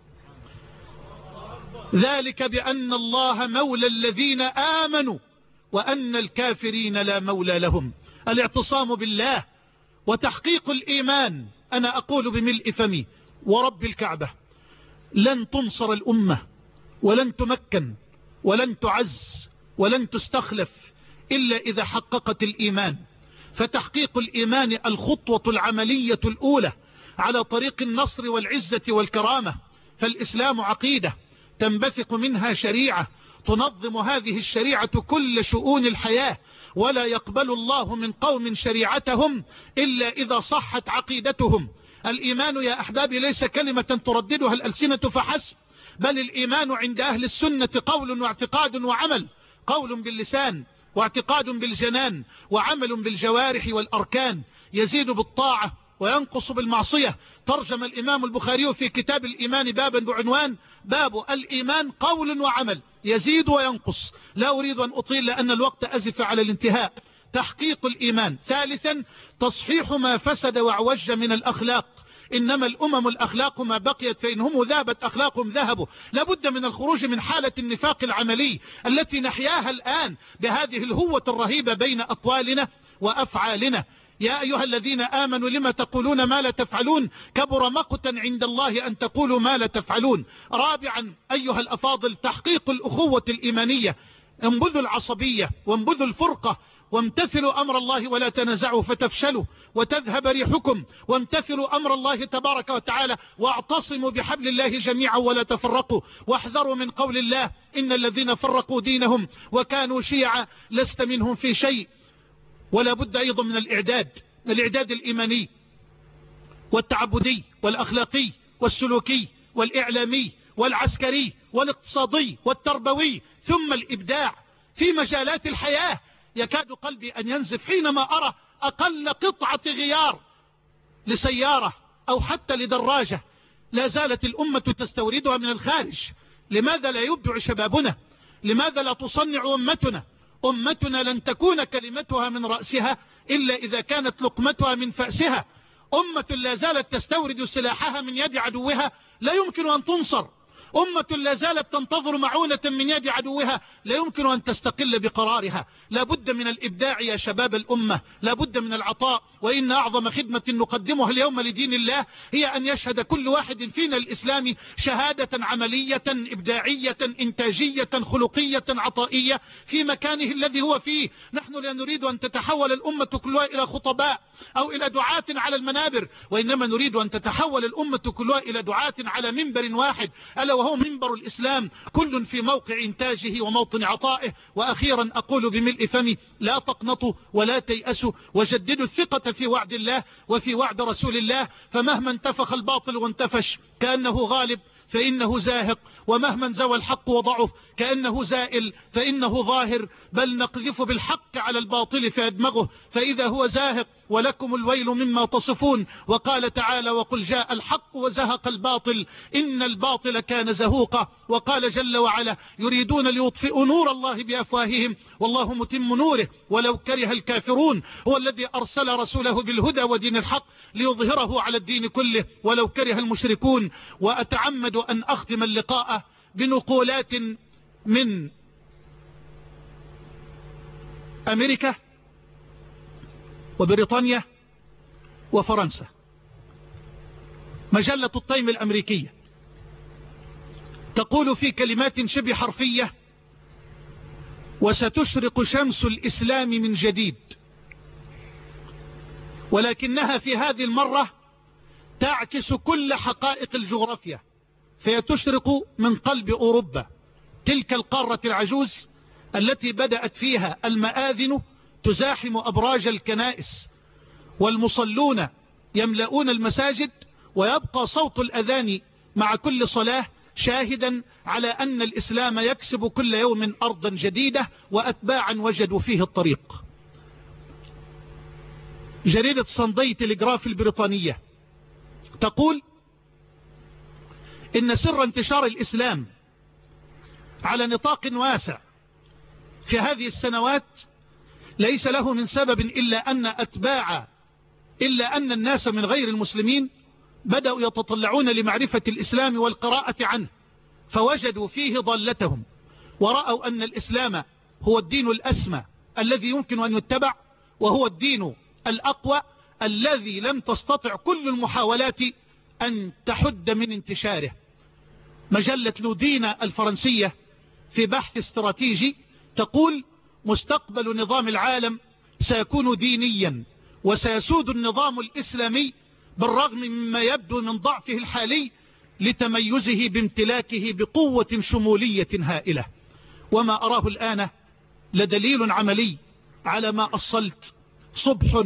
ذلك بأن الله مولى الذين آمنوا وأن الكافرين لا مولى لهم. الاعتصام بالله وتحقيق الإيمان. أنا أقول بملء فمي ورب الكعبة لن تنصر الأمة ولن تمكن ولن تعز ولن تستخلف إلا إذا حققت الإيمان. فتحقيق الإيمان الخطوة العملية الأولى على طريق النصر والعزة والكرامة. فالإسلام عقيدة تنبثق منها شريعة تنظم هذه الشريعة كل شؤون الحياة، ولا يقبل الله من قوم شريعتهم إلا إذا صحت عقيدتهم. الإيمان يا أحبابي ليس كلمة ترددها الألسنة فحسب، بل الإيمان عند أهل السنة قول واعتقاد وعمل، قول باللسان واعتقاد بالجنان وعمل بالجوارح والأركان، يزيد بالطاعة وينقص بالمعصية. ترجم الإمام البخاري في كتاب الإيمان بابا بعنوان باب الإيمان قول وعمل يزيد وينقص. لا أريد أن أطيل لأن الوقت أزف على الانتهاء. تحقيق الإيمان. ثالثا تصحيح ما فسد واعوج من الأخلاق. إنما الأمم الأخلاق ما بقيت، فإنهم ذابت أخلاقهم ذهبوا. لابد من الخروج من حالة النفاق العملي التي نحياها الآن بهذه الهوة الرهيبة بين أقوالنا وأفعالنا. يا أيها الذين آمنوا لما تقولون ما لا تفعلون كبر مقتا عند الله أن تقولوا ما لا تفعلون. رابعا أيها الأفاضل تحقيق الأخوة الإيمانية. انبذوا العصبية وانبذوا الفرقة وامتثلوا أمر الله ولا تنازعوا فتفشلوا وتذهب ريحكم، وامتثلوا أمر الله تبارك وتعالى واعتصموا بحبل الله جميعا ولا تفرقوا. واحذروا من قول الله إن الذين فرقوا دينهم وكانوا شيعا لست منهم في شيء. ولا بد أيضا من الإعداد الإيماني والتعبدي والأخلاقي والسلوكي والإعلامي والعسكري والاقتصادي والتربوي، ثم الإبداع في مجالات الحياة. يكاد قلبي أن ينزف حينما أرى أقل قطعة غيار لسيارة أو حتى لدراجة لا زالت الأمة تستوردها من الخارج. لماذا لا يبدع شبابنا؟ لماذا لا تصنع أمتنا؟ أمتنا لن تكون كلمتها من رأسها إلا إذا كانت لقمتها من فأسها. أمة لا زالت تستورد سلاحها من يد عدوها لا يمكن أن تنصر. أمة لا زالت تنتظر معونة من يد عدوها لا يمكن أن تستقل بقرارها. لا بد من الإبداع يا شباب الأمة، لا بد من العطاء. وإن أعظم خدمة نقدمها اليوم لدين الله هي أن يشهد كل واحد فينا الإسلام شهادة عملية إبداعية إنتاجية خلقية عطائية في مكانه الذي هو فيه. نحن لا نريد أن تتحول الأمة كلها إلى خطباء أو إلى دعاة على المنابر، وإنما نريد أن تتحول الأمة كلها إلى دعاة على منبر واحد، ألا وهو منبر الإسلام، كل في موقع إنتاجه وموطن عطائه. وأخيرا أقول بملء فمي لا تقنطوا ولا تيأسوا، وجددوا الثقة في وعد الله وفي وعد رسول الله. فمهما انتفخ الباطل وانتفش كأنه غالب فإنه زاهق، ومهما زوى الحق وضعف كأنه زائل فإنه ظاهر، بل نقذف بالحق على الباطل فيدمغه فإذا هو زاهق، ولكم الويل مما تصفون. وقال تعالى: وقل جاء الحق وزهق الباطل إن الباطل كان زهوقا. وقال جل وعلا: يريدون ليطفئوا نور الله بأفواههم والله متم نوره ولو كره الكافرون. هو الذي أرسل رسوله بالهدى ودين الحق ليظهره على الدين كله ولو كره المشركون. وأتعمد أن أختم اللقاء بنقولات من أمريكا وبريطانيا وفرنسا. مجلة التايم الأمريكية تقول في كلمات شبه حرفية: وستشرق شمس الإسلام من جديد. ولكنها في هذه المرة تعكس كل حقائق الجغرافيا، فهي تشرق من قلب أوروبا، تلك القارة العجوز التي بدأت فيها المآذن تزاحم أبراج الكنائس والمصلون يملؤون المساجد، ويبقى صوت الأذان مع كل صلاة شاهدا على أن الإسلام يكسب كل يوم أرضا جديدة وأتباعا وجدوا فيه الطريق. جريدة ساندي تلغراف البريطانية تقول إن سر انتشار الإسلام على نطاق واسع في هذه السنوات ليس له من سبب إلا أن الناس من غير المسلمين بدأوا يتطلعون لمعرفة الإسلام والقراءة عنه، فوجدوا فيه ضالتهم، ورأوا أن الإسلام هو الدين الأسمى الذي يمكن أن يتبع، وهو الدين الأقوى الذي لم تستطع كل المحاولات أن تحد من انتشاره. مجلة لودينا الفرنسية في بحث استراتيجي تقول: مستقبل نظام العالم سيكون دينيا، وسيسود النظام الإسلامي بالرغم مما يبدو من ضعفه الحالي لتميزه بامتلاكه بقوة شمولية هائلة. وما أراه الآن لدليل عملي على ما أصلت. صبح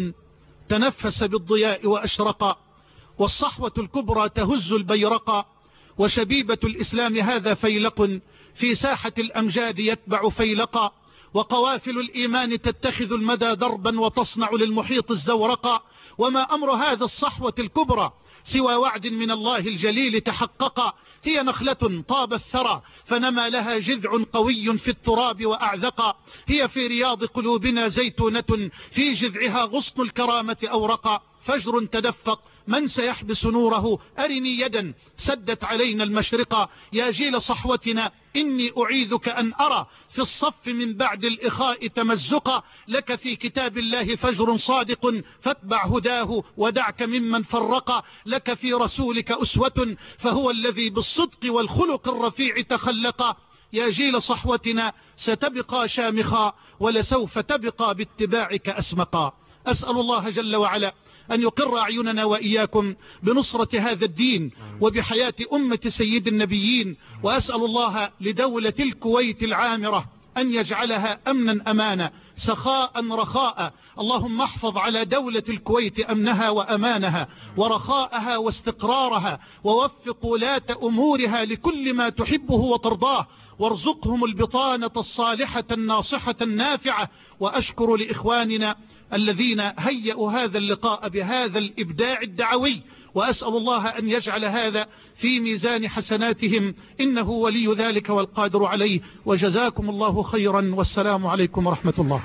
تنفس بالضياء وأشرق، والصحوة الكبرى تهز البيرق، وشبيبة الإسلام هذا فيلق في ساحة الأمجاد يتبع فيلقا، وقوافل الإيمان تتخذ المدى دربا وتصنع للمحيط الزورقا. وما أمر هذا الصحوة الكبرى سوى وعد من الله الجليل تحقق. هي نخلة طاب الثرى فنما لها جذع قوي في التراب وأعذق. هي في رياض قلوبنا زيتونة في جذعها غصن الكرامة أورقا. فجر تدفق من سيحبس نوره؟ أرني يدا سدت علينا المشرقا. يا جيل صحوتنا إني أعيذك أن أرى في الصف من بعد الإخاء تمزقا. لك في كتاب الله فجر صادق فاتبع هداه ودعك ممن فرقا. لك في رسولك أسوة فهو الذي بالصدق والخلق الرفيع تخلقا. يا جيل صحوتنا ستبقى شامخا ولسوف تبقى باتباعك أسمقا. أسأل الله جل وعلا أن يقر أعيننا وإياكم بنصرة هذا الدين وبحياة أمة سيد النبيين. وأسأل الله لدولة الكويت العامرة أن يجعلها أمنا أمانا سخاء رخاء. اللهم احفظ على دولة الكويت أمنها وأمانها ورخاءها واستقرارها، ووفق ولاة أمورها لكل ما تحبه وترضاه، وارزقهم البطانة الصالحة الناصحة النافعة. وأشكر لإخواننا الذين هيئوا هذا اللقاء بهذا الإبداع الدعوي، وأسأل الله أن يجعل هذا في ميزان حسناتهم إنه ولي ذلك والقادر عليه. وجزاكم الله خيرا، والسلام عليكم ورحمة الله.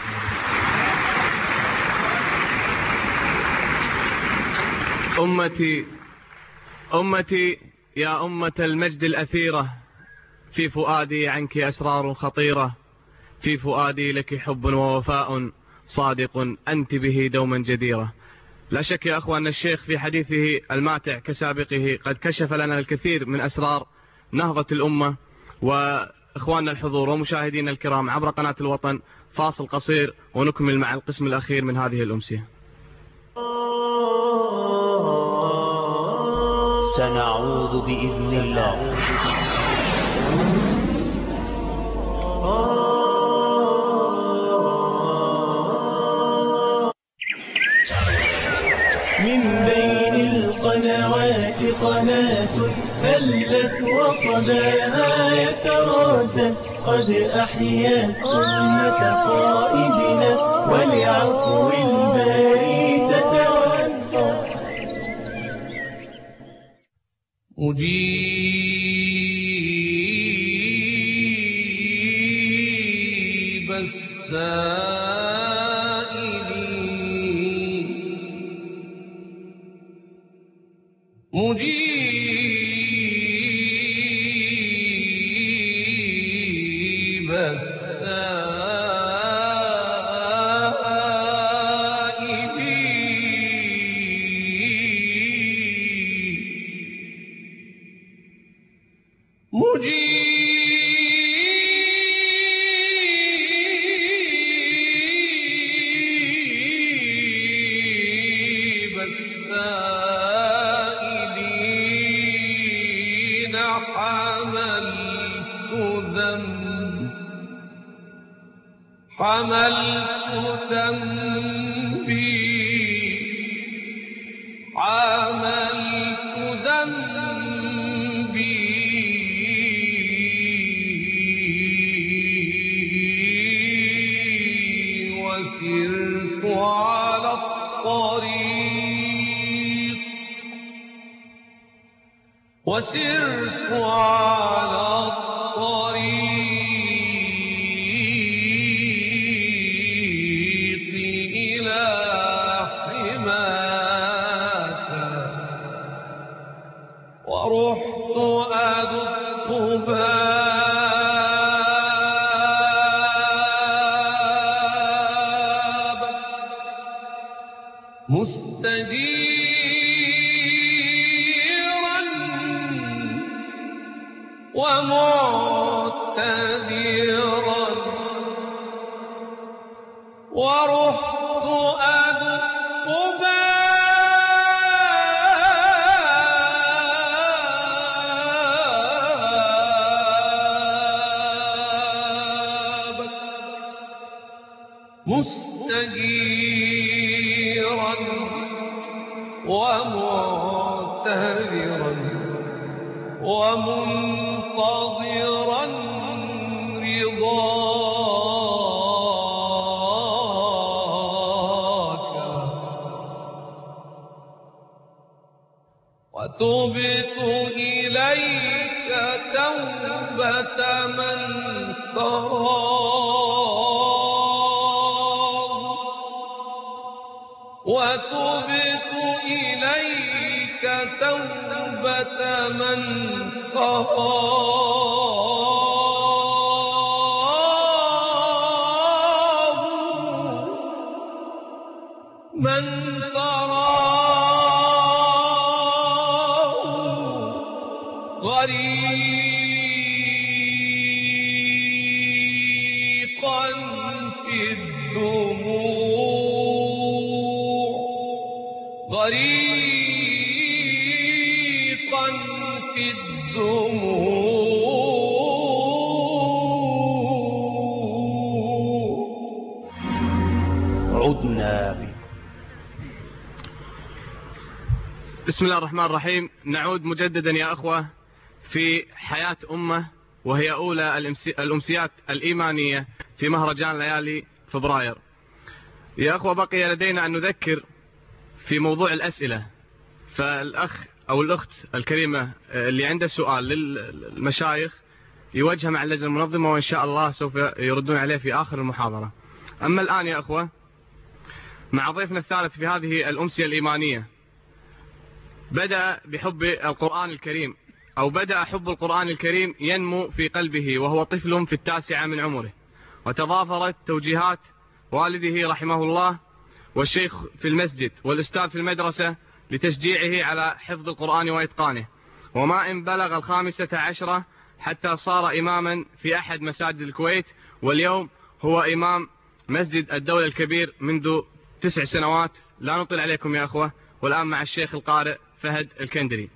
أمتي يا أمة المجد الأثيرة، في فؤادي عنك أسرار خطيرة، في فؤادي لك حب ووفاء صادق أنت به دوما جديرة. لا شك يا أخوة أن الشيخ في حديثه الماتع كسابقه قد كشف لنا الكثير من أسرار نهضة الأمة. وإخواننا الحضور ومشاهدينا الكرام عبر قناة الوطن، فاصل قصير ونكمل مع القسم الأخير من هذه الأمسية. سنعود بإذن الله. من بين القنوات قناة هلت وصداها يتردد قد أحيت سنة قائدنا ولعفو الباري تتودد أجيب السائلين مجيب السائلين مجيب السائلين حملت ذنبي وسرت على الطريق إلى حماك ورحت أدق بابك مستجيرا ومعتذرا ورحت أدق بابك مستجيرا ومعتذرا ومنتظرا رضاك وتبت إليك توبة من تراه وتبت إليك توبة من تراه من تراه غريقا في الدموع غريقا في الدموع عدنا بك. بسم الله الرحمن الرحيم. نعود مجددا يا أخوة في حياة أمة وهي أولى الأمسيات الإيمانية في مهرجان ليالي فبراير. يا أخوة بقي لدينا أن نذكر في موضوع الأسئلة، فالأخ أو الأخت الكريمة اللي عنده سؤال للمشايخ يوجهه مع اللجنة المنظمة، وإن شاء الله سوف يردون عليه في آخر المحاضرة. أما الآن يا أخوة مع ضيفنا الثالث في هذه الأمسية الإيمانية، بدأ بحب القرآن الكريم، أو بدأ حب القرآن الكريم ينمو في قلبه وهو طفل في 9 من عمره، وتضافرت توجيهات والده رحمه الله والشيخ في المسجد والأستاذ في المدرسة لتشجيعه على حفظ القرآن وإتقانه، وما إن بلغ 15 حتى صار إماما في أحد مساجد الكويت، واليوم هو إمام مسجد الدولة الكبير منذ 9 سنوات. لا نطل عليكم يا أخوة، والآن مع الشيخ القارئ فهد الكندري.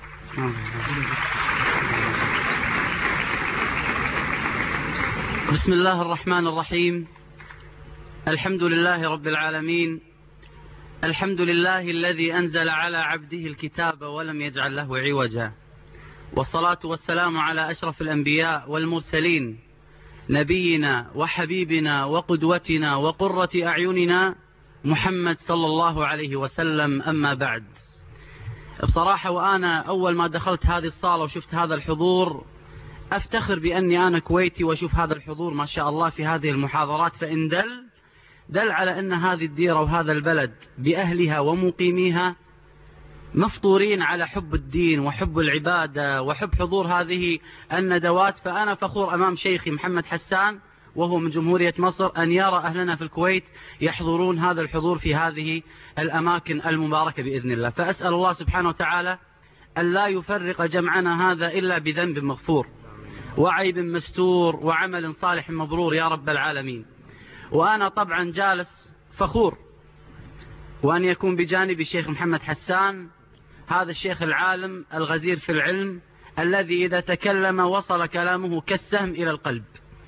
بسم الله الرحمن الرحيم. الحمد لله رب العالمين، الحمد لله الذي أنزل على عبده الكتاب ولم يجعل له عوجا، والصلاة والسلام على أشرف الأنبياء والمرسلين، نبينا وحبيبنا وقدوتنا وقرة أعيننا محمد صلى الله عليه وسلم. أما بعد، بصراحة وأنا أول ما دخلت هذه الصالة وشفت هذا الحضور أفتخر بأني أنا كويتي، وأشوف هذا الحضور ما شاء الله في هذه المحاضرات، فإن دل على أن هذه الديرة وهذا البلد بأهلها ومقيميها مفطورين على حب الدين وحب العبادة وحب حضور هذه الندوات. فأنا فخور أمام شيخي محمد حسان وهو من جمهورية مصر أن يرى أهلنا في الكويت يحضرون هذا الحضور في هذه الأماكن المباركة بإذن الله. فأسأل الله سبحانه وتعالى أن لا يفرق جمعنا هذا إلا بذنب مغفور وعيب مستور وعمل صالح مبرور يا رب العالمين. وأنا طبعا جالس فخور وأن يكون بجانبي الشيخ محمد حسان، هذا الشيخ العالم الغزير في العلم الذي إذا تكلم وصل كلامه كالسهم إلى القلب.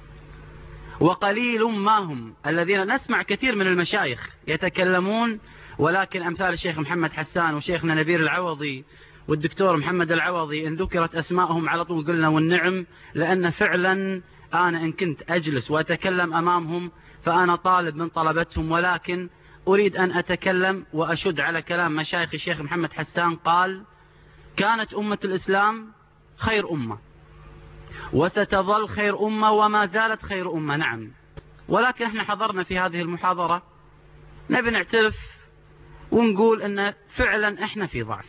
وقليل ما هم الذين نسمع كثير من المشايخ يتكلمون، ولكن أمثال الشيخ محمد حسان وشيخنا نبيل العوضي والدكتور محمد العوضي إن ذكرت أسمائهم على طول قلنا والنعم، لأن فعلا أنا إن كنت أجلس وأتكلم أمامهم فأنا طالب من طلبتهم، ولكن أريد أن أتكلم وأشد على كلام مشايخ الشيخ محمد حسان. قال: كانت أمة الإسلام خير أمة وستظل خير أمة وما زالت خير أمة. نعم، ولكن احنا حضرنا في هذه المحاضرة نبي نعترف ونقول أن فعلا احنا في ضعف.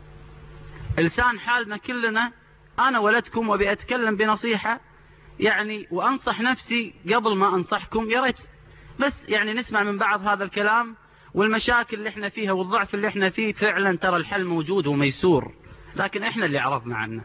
لسان حالنا كلنا، أنا ولدكم وبأتكلم بنصيحة يعني وأنصح نفسي قبل ما أنصحكم، يا ريت بس يعني نسمع من بعض هذا الكلام والمشاكل اللي احنا فيها والضعف اللي احنا فيه. فعلا ترى الحل موجود وميسور، لكن احنا اللي عرضنا عنه.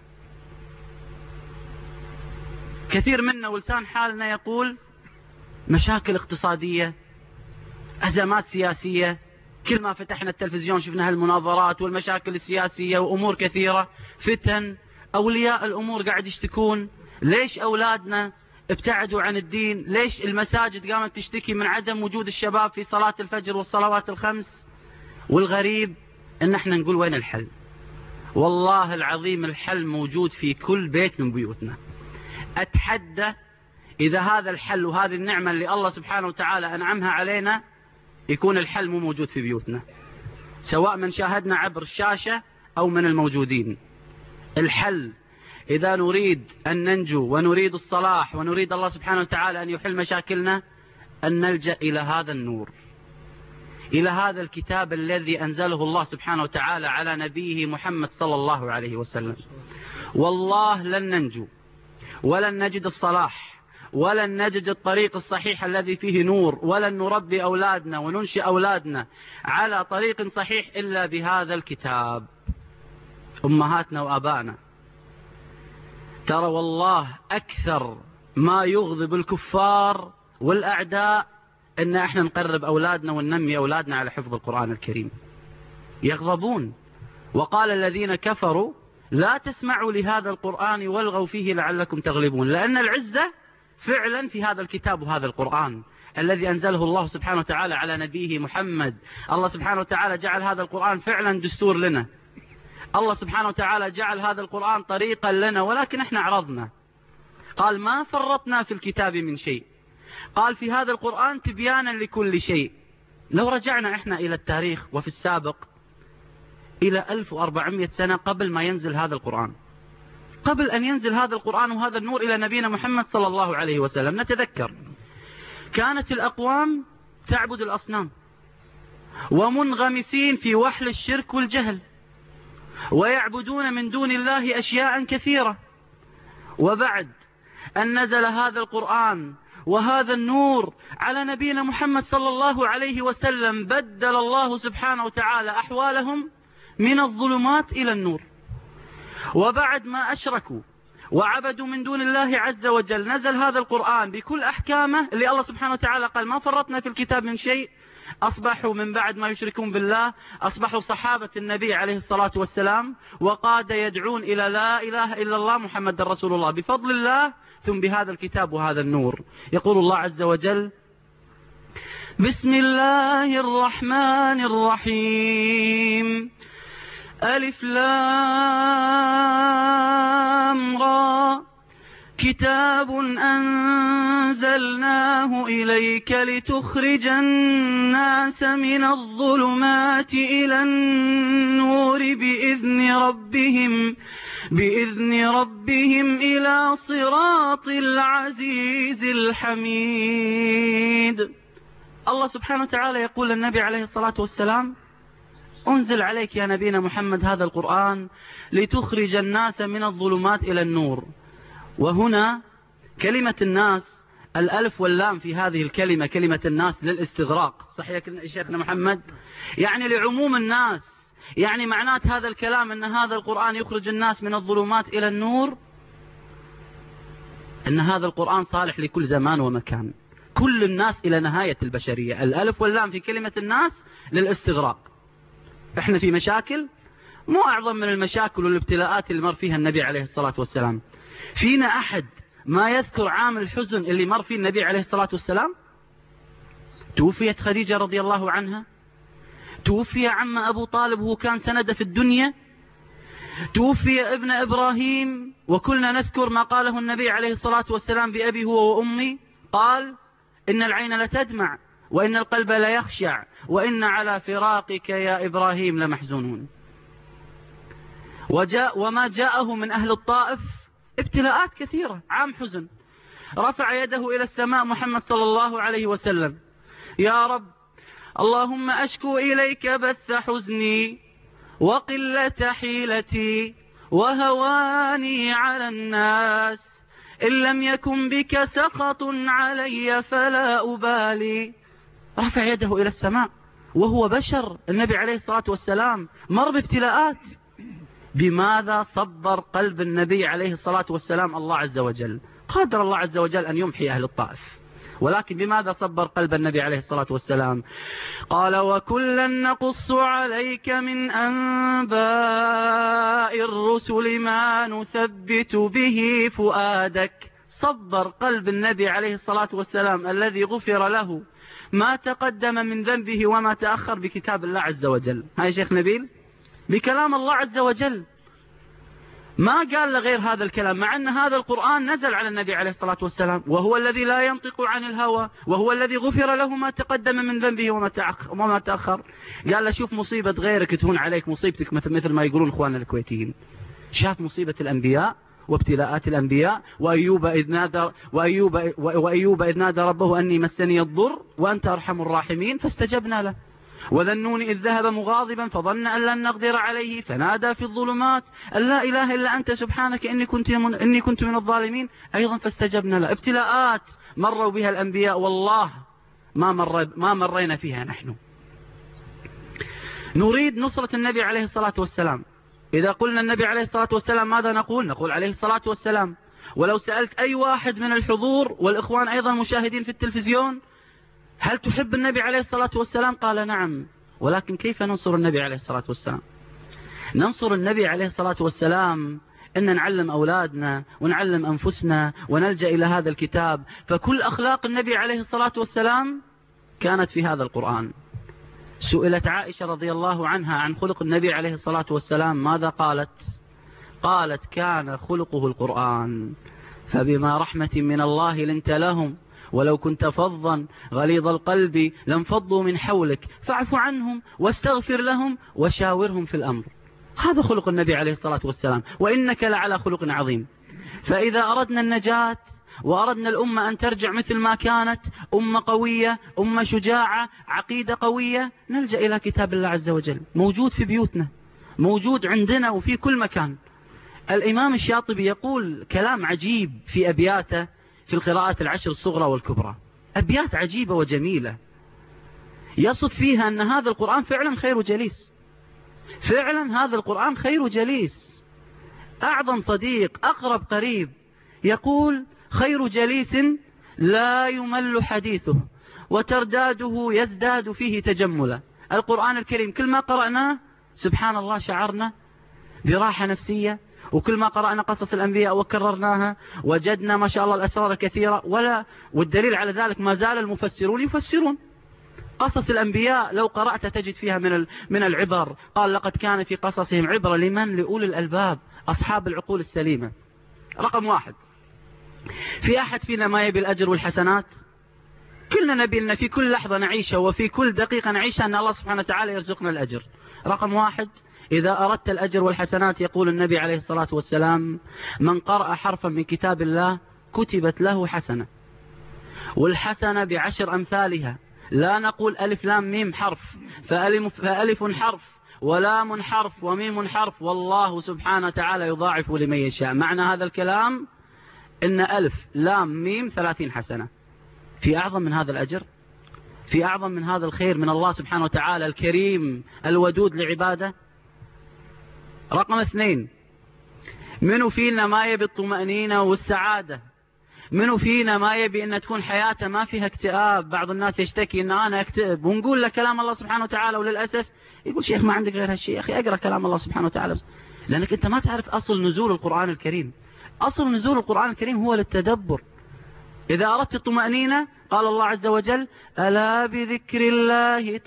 كثير منا ولسان حالنا يقول مشاكل اقتصادية، أزمات سياسية، كل ما فتحنا التلفزيون شفنا هالمناظرات والمشاكل السياسية وأمور كثيرة، فتن، أولياء الأمور قاعد يشتكون. ليش أولادنا ابتعدوا عن الدين؟ ليش المساجد قامت تشتكي من عدم وجود الشباب في صلاة الفجر والصلوات الخمس؟ والغريب ان احنا نقول وين الحل؟ والله العظيم الحل موجود في كل بيت من بيوتنا. أتحدى إذا هذا الحل وهذه النعمة اللي الله سبحانه وتعالى أنعمها علينا يكون الحل مو موجود في بيوتنا، سواء من شاهدنا عبر الشاشة أو من الموجودين. الحل إذا نريد أن ننجو ونريد الصلاح ونريد الله سبحانه وتعالى أن يحل مشاكلنا أن نلجأ إلى هذا النور، إلى هذا الكتاب الذي أنزله الله سبحانه وتعالى على نبيه محمد صلى الله عليه وسلم. والله لن ننجو ولن نجد الصلاح ولن نجد الطريق الصحيح الذي فيه نور، ولن نربي أولادنا وننشئ أولادنا على طريق صحيح إلا بهذا الكتاب. أمهاتنا وآبائنا، ترى والله أكثر ما يغضب الكفار والأعداء إن احنا نقرب أولادنا وننمي أولادنا على حفظ القرآن الكريم. يغضبون. وقال الذين كفروا لا تسمعوا لهذا القرآن والغوا فيه لعلكم تغلبون، لأن العزة فعلا في هذا الكتاب وهذا القرآن الذي أنزله الله سبحانه وتعالى على نبيه محمد. الله سبحانه وتعالى جعل هذا القرآن فعلا دستور لنا، الله سبحانه وتعالى جعل هذا القرآن طريقا لنا، ولكن احنا عرضنا. قال: ما فرطنا في الكتاب من شيء. قال: في هذا القرآن تبيانا لكل شيء. لو رجعنا احنا إلى التاريخ وفي السابق إلى 1400 سنة قبل ما ينزل هذا القرآن، قبل أن ينزل هذا القرآن وهذا النور إلى نبينا محمد صلى الله عليه وسلم، نتذكر كانت الأقوام تعبد الأصنام ومنغمسين في وحل الشرك والجهل، ويعبدون من دون الله أشياء كثيرة. وبعد أن نزل هذا القرآن وهذا النور على نبينا محمد صلى الله عليه وسلم بدل الله سبحانه وتعالى أحوالهم من الظلمات إلى النور. وبعد ما أشركوا وعبدوا من دون الله عز وجل نزل هذا القرآن بكل أحكامه اللي الله سبحانه وتعالى قال: ما فرطنا في الكتاب من شيء. أصبحوا من بعد ما يشركون بالله أصبحوا صحابة النبي عليه الصلاة والسلام وقاد يدعون إلى لا إله إلا الله محمد رسول الله بفضل الله، ثم بهذا الكتاب وهذا النور. يقول الله عز وجل: بسم الله الرحمن الرحيم. ألف لام را، كتاب أنزلناه إليك لتخرج الناس من الظلمات إلى النور بإذن ربهم إلى صراط العزيز الحميد. الله سبحانه وتعالى يقول للنبي عليه الصلاة والسلام: أنزل عليك يا نبينا محمد هذا القرآن لتخرج الناس من الظلمات إلى النور. وهنا كلمة الناس، الألف واللام في هذه الكلمة كلمة الناس للاستغراق، صحيح يا شيخنا محمد؟ يعني لعموم الناس، يعني معنات هذا الكلام أن هذا القرآن يخرج الناس من الظلمات إلى النور، أن هذا القرآن صالح لكل زمان ومكان، كل الناس إلى نهاية البشرية. الألف واللام في كلمة الناس للاستغراق. احنا في مشاكل مو أعظم من المشاكل والابتلاءات اللي مر فيها النبي عليه الصلاة والسلام. فينا أحد ما يذكر عام الحزن اللي مر فيه النبي عليه الصلاة والسلام؟ توفيت خديجة رضي الله عنها، توفي عم أبو طالب وهو كان سند في الدنيا، توفي ابن إبراهيم، وكلنا نذكر ما قاله النبي عليه الصلاة والسلام بأبي هو وأمي، قال: إن العين لتدمع وإن القلب ليخشع وإن على فراقك يا إبراهيم لمحزونون. وما جاءه من أهل الطائف ابتلاءات كثيرة، عام حزن. رفع يده إلى السماء محمد صلى الله عليه وسلم: يا رب، اللهم أشكو إليك بث حزني وقلة حيلتي وهواني على الناس، إن لم يكن بك سخط علي فلا أبالي. رفع يده إلى السماء وهو بشر، النبي عليه الصلاة والسلام مر بابتلاءات. بماذا صبر قلب النبي عليه الصلاة والسلام الله عز وجل؟ قادر الله عز وجل أن يمحي أهل الطائف، ولكن بماذا صبر قلب النبي عليه الصلاة والسلام؟ قال: وكلا نقص عليك من أنباء الرسل ما نثبت به فؤادك. صبر قلب النبي عليه الصلاة والسلام الذي غفر له ما تقدم من ذنبه وما تأخر بكتاب الله عز وجل. هاي شيخ نبيل بكلام الله عز وجل، ما قال لغير هذا الكلام، مع أن هذا القرآن نزل على النبي عليه الصلاة والسلام، وهو الذي لا ينطق عن الهوى، وهو الذي غفر له ما تقدم من ذنبه وما تأخر. قال له: شوف مصيبة غيرك تهون عليك مصيبتك، مثل ما يقولون إخواننا الكويتيين. شاف مصيبة الأنبياء وابتلاءات الأنبياء، وأيوب إذ نادى ربه أني مسني الضر وأنت أرحم الراحمين فاستجبنا له. وذا النون إذ ذهب مغاضبا فظن أن لن نقدر عليه فنادى في الظلمات أن لا إله إلا أنت سبحانك إني كنت من الظالمين أيضا فاستجبنا له. ابتلاءات مروا بها الأنبياء والله ما مرينا فيها نحن. نريد نصرة النبي عليه الصلاة والسلام. إذا قلنا النبي عليه الصلاة والسلام ماذا نقول؟ نقول عليه الصلاة والسلام. ولو سألت أي واحد من الحضور والإخوان أيضا مشاهدين في التلفزيون: هل تحب النبي عليه الصلاة والسلام؟ قال: نعم. ولكن كيف ننصر النبي عليه الصلاة والسلام؟ ننصر النبي عليه الصلاة والسلام إن نعلم أولادنا ونعلم أنفسنا ونلجأ إلى هذا الكتاب. فكل أخلاق النبي عليه الصلاة والسلام كانت في هذا القرآن. سئلت عائشة رضي الله عنها عن خلق النبي عليه الصلاة والسلام، ماذا قالت؟ قالت: كان خلقه القرآن، فبما رحمة من الله لنت لهم ولو كنت فظا غليظ القلب لانفضوا من حولك فاعف عنهم واستغفر لهم وشاورهم في الأمر. هذا خلق النبي عليه الصلاة والسلام، وإنك لعلى خلق عظيم. فإذا أردنا النجاة وأردنا الأمة أن ترجع مثل ما كانت، أمة قوية، أمة شجاعة، عقيدة قوية، نلجأ إلى كتاب الله عز وجل، موجود في بيوتنا، موجود عندنا وفي كل مكان. الإمام الشاطبي يقول كلام عجيب في أبياته في القراءات العشر الصغرى والكبرى، أبيات عجيبة وجميلة يصف فيها أن هذا القرآن فعلا خير جليس، فعلا هذا القرآن خير جليس، أعظم صديق، أقرب قريب. يقول: خير جليس لا يمل حديثه وترداده يزداد فيه تجملا. القرآن الكريم كل ما قرأناه سبحان الله شعرنا براحة نفسية، وكل ما قرأنا قصص الأنبياء وكررناها وجدنا ما شاء الله الأسرار كثيرة. والدليل على ذلك ما زال المفسرون يفسرون. قصص الأنبياء لو قرأت تجد فيها من العبر. قال لقد كان في قصصهم عبرة لمن؟ لأولي الألباب، أصحاب العقول السليمة. رقم 1، في أحد فينا ما يبي الأجر والحسنات؟ كلنا نبي لنا في كل لحظة نعيشها وفي كل دقيقة نعيشها أن الله سبحانه وتعالى يرزقنا الأجر. رقم 1، إذا أردت الأجر والحسنات يقول النبي عليه الصلاة والسلام: من قرأ حرفا من كتاب الله كتبت له حسنة، والحسنة ب10 أمثالها. لا نقول ألف لام ميم حرف، فألف حرف ولام حرف وميم حرف، والله سبحانه وتعالى يضاعف لمن يشاء. معنى هذا الكلام إن ألف لام ميم 30 حسنة. في أعظم من هذا الأجر؟ في أعظم من هذا الخير من الله سبحانه وتعالى الكريم الودود لعباده؟ رقم 2، منو فينا ما يبي الطمأنينة والسعادة؟ منو فينا ما يبي أن تكون حياته ما فيها اكتئاب؟ بعض الناس يشتكي أن أنا اكتئب، ونقول له كلام الله سبحانه وتعالى، وللأسف يقول شيخ ما عندك غير هالشيء. أخي أقرأ كلام الله سبحانه وتعالى، لأنك أنت ما تعرف أصل نزول القرآن الكريم. أصل نزول القرآن الكريم هو للتدبر. إذا أردت الطمأنينة قال الله عز وجل: ألا بذكر الله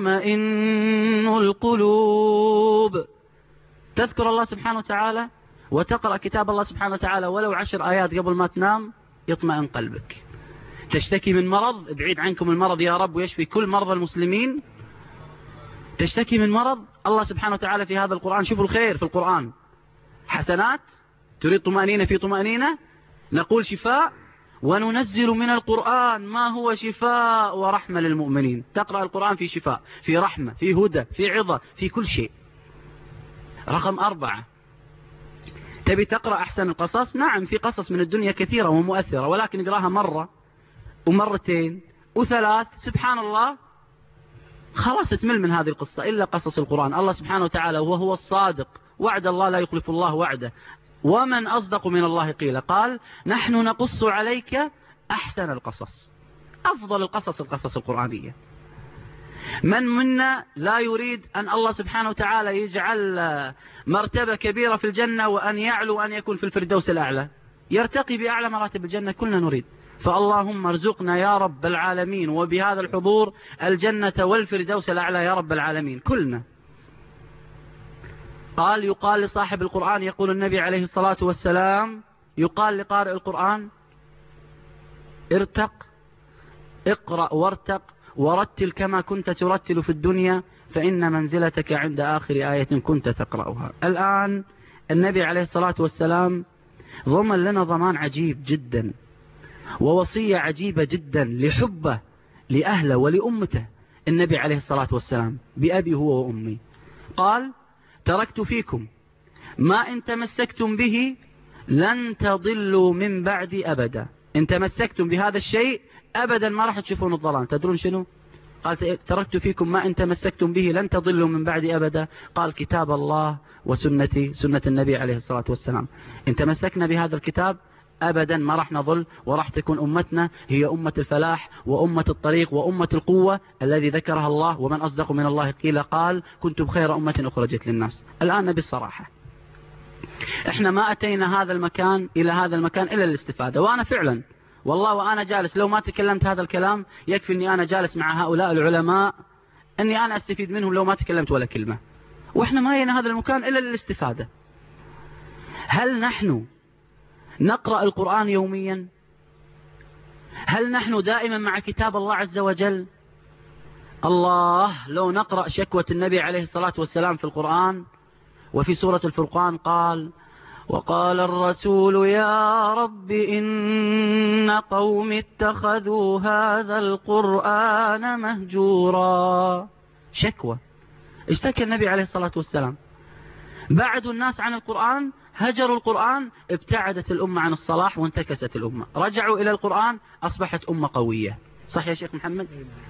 تطمئن القلوب. تذكر الله سبحانه وتعالى وتقرأ كتاب الله سبحانه وتعالى ولو 10 آيات قبل ما تنام يطمئن قلبك. تشتكي من مرض، ابعد عنكم المرض يا رب ويشفي كل مرضى المسلمين. تشتكي من مرض، الله سبحانه وتعالى في هذا القرآن، شوفوا الخير في القرآن، حسنات. تريد طمأنينة، في طمأنينة، نقول شفاء. وننزل من القرآن ما هو شفاء ورحمة للمؤمنين. تقرأ القرآن في شفاء، في رحمة، في هدى، في عظة، في كل شيء. رقم 4، تبي تقرأ أحسن القصص؟ نعم، في قصص من الدنيا كثيرة ومؤثرة، ولكن اقراها مرة ومرتين و3، سبحان الله خلاص تمل من هذه القصة. إلا قصص القرآن، الله سبحانه وتعالى وهو الصادق، وعد الله لا يخلف الله وعده، ومن أصدق من الله قيل. قال: نحن نقص عليك أحسن القصص. أفضل القصص القرآنية. من منا لا يريد أن الله سبحانه وتعالى يجعل مرتبة كبيرة في الجنة وأن يعلو وأن يكون في الفردوس الأعلى، يرتقي بأعلى مراتب الجنة؟ كلنا نريد. فاللهم ارزقنا يا رب العالمين وبهذا الحضور الجنة والفردوس الأعلى يا رب العالمين كلنا. قال: يقال لصاحب القرآن، يقول النبي عليه الصلاة والسلام، يقال لقارئ القرآن: ارتق، اقرأ وارتق ورتل كما كنت ترتل في الدنيا، فإن منزلتك عند آخر آية كنت تقرأها. الآن النبي عليه الصلاة والسلام ضمن لنا ضمان عجيب جدا ووصية عجيبة جدا لحبه لأهله ولأمته. النبي عليه الصلاة والسلام بأبي هو وأمي قال: تركت فيكم ما إن تمسكتم به لن تضلوا من بعدي أبدا. إن تمسكتم بهذا الشيء أبدا ما راح تشوفون الضلال. تدرون شنو؟ قال: تركت فيكم ما إن تمسكتم به لن تضلوا من بعدي أبدا. قال: كتاب الله وسنتي، سنة النبي عليه الصلاة والسلام. إن تمسكنا بهذا الكتاب أبدا ما راح نضل، وراح تكون أمتنا هي أمة الفلاح وأمة الطريق وأمة القوة الذي ذكرها الله. ومن أصدق من الله قيل. قال: كنتم خير أمة أخرجت للناس. الآن بالصراحة إحنا ما أتينا هذا المكان إلى هذا المكان إلا الاستفادة. وأنا فعلا والله وأنا جالس لو ما تكلمت هذا الكلام يكفي أني أنا جالس مع هؤلاء العلماء أني أنا أستفيد منهم لو ما تكلمت ولا كلمة. وإحنا ما أتينا هذا المكان إلا للاستفادة. هل نحن نقرأ القرآن يوميا؟ هل نحن دائما مع كتاب الله عز وجل؟ الله لو نقرأ شكوى النبي عليه الصلاة والسلام في القرآن. وفي سورة الفرقان قال: وقال الرسول يا رب إن قوم اتخذوا هذا القرآن مهجورا. شكوى، اشتكى النبي عليه الصلاة والسلام. بعدوا الناس عن القرآن، هجروا القرآن، ابتعدت الأمة عن الصلاح وانتكست الأمة. رجعوا إلى القرآن، أصبحت أمة قوية. صح يا شيخ محمد؟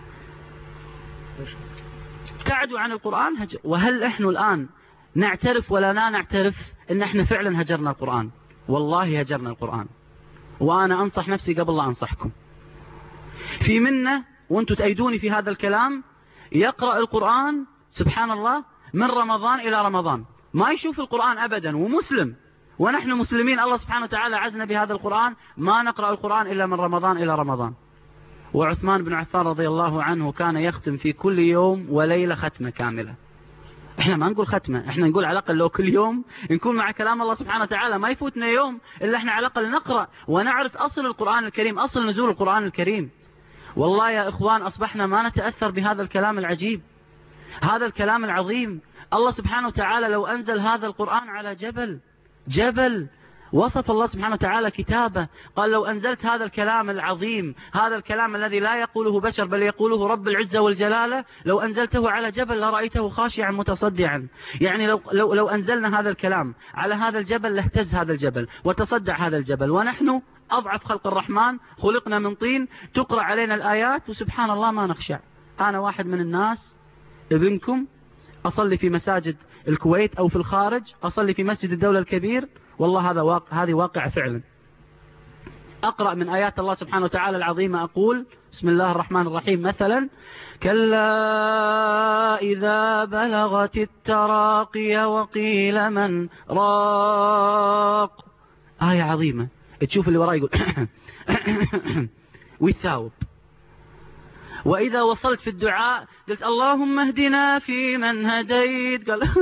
ابتعدوا عن القرآن، هجر. وهل إحنا الآن نعترف ولا لا نعترف إن إحنا فعلا هجرنا القرآن؟ والله هجرنا القرآن. وأنا أنصح نفسي قبل لا أنصحكم. في منا وأنتم تأيدوني في هذا الكلام يقرأ القرآن سبحان الله من رمضان إلى رمضان، ما يشوف القرآن أبدا، ومسلم، ونحن مسلمين الله سبحانه وتعالى عزنا بهذا القرآن، ما نقرأ القرآن إلا من رمضان إلى رمضان. وعثمان بن عفان رضي الله عنه كان يختم في كل يوم وليلة ختمة كاملة. احنا ما نقول ختمة، احنا نقول على الأقل لو كل يوم نكون مع كلام الله سبحانه وتعالى، ما يفوتنا يوم إلا احنا على الأقل نقرأ ونعرف أصل القرآن الكريم، أصل نزول القرآن الكريم. والله يا إخوان أصبحنا ما نتأثر بهذا الكلام العجيب، هذا الكلام العظيم. الله سبحانه وتعالى لو أنزل هذا القرآن على جبل وصف الله سبحانه وتعالى كتابه، قال لو أنزلت هذا الكلام العظيم، هذا الكلام الذي لا يقوله بشر بل يقوله رب العزة والجلالة، لو أنزلته على جبل لرأيته خاشعا متصدعا. يعني لو أنزلنا هذا الكلام على هذا الجبل لاهتز هذا الجبل وتصدع هذا الجبل، ونحن أضعف خلق الرحمن خلقنا من طين، تقرأ علينا الآيات وسبحان الله ما نخشع. أنا واحد من الناس ابنكم أصلي في مساجد الكويت أو في الخارج، أصلي في مسجد الدولة الكبير، والله هذه واقع فعلا. أقرأ من آيات الله سبحانه وتعالى العظيمة، أقول بسم الله الرحمن الرحيم مثلا: كلا إذا بلغت التراقي وقيل من راق. آية عظيمة، تشوف اللي وراي يقول ويثاوب. وإذا وصلت في الدعاء قلت اللهم اهدنا في من هديت، قال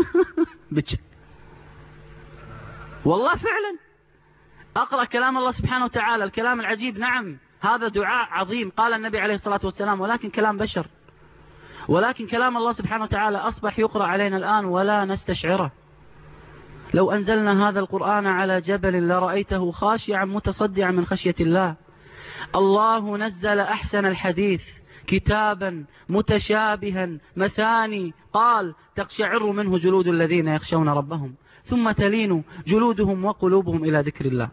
والله فعلا أقرأ كلام الله سبحانه وتعالى الكلام العجيب. نعم هذا دعاء عظيم قال النبي عليه الصلاة والسلام، ولكن كلام بشر، ولكن كلام الله سبحانه وتعالى أصبح يقرأ علينا الآن ولا نستشعره. لو أنزلنا هذا القرآن على جبل لرأيته خاشعا متصدعا من خشية الله. الله نزل أحسن الحديث كتابا متشابها مثاني، قال تقشعر منه جلود الذين يخشون ربهم ثم تلين جلودهم وقلوبهم إلى ذكر الله.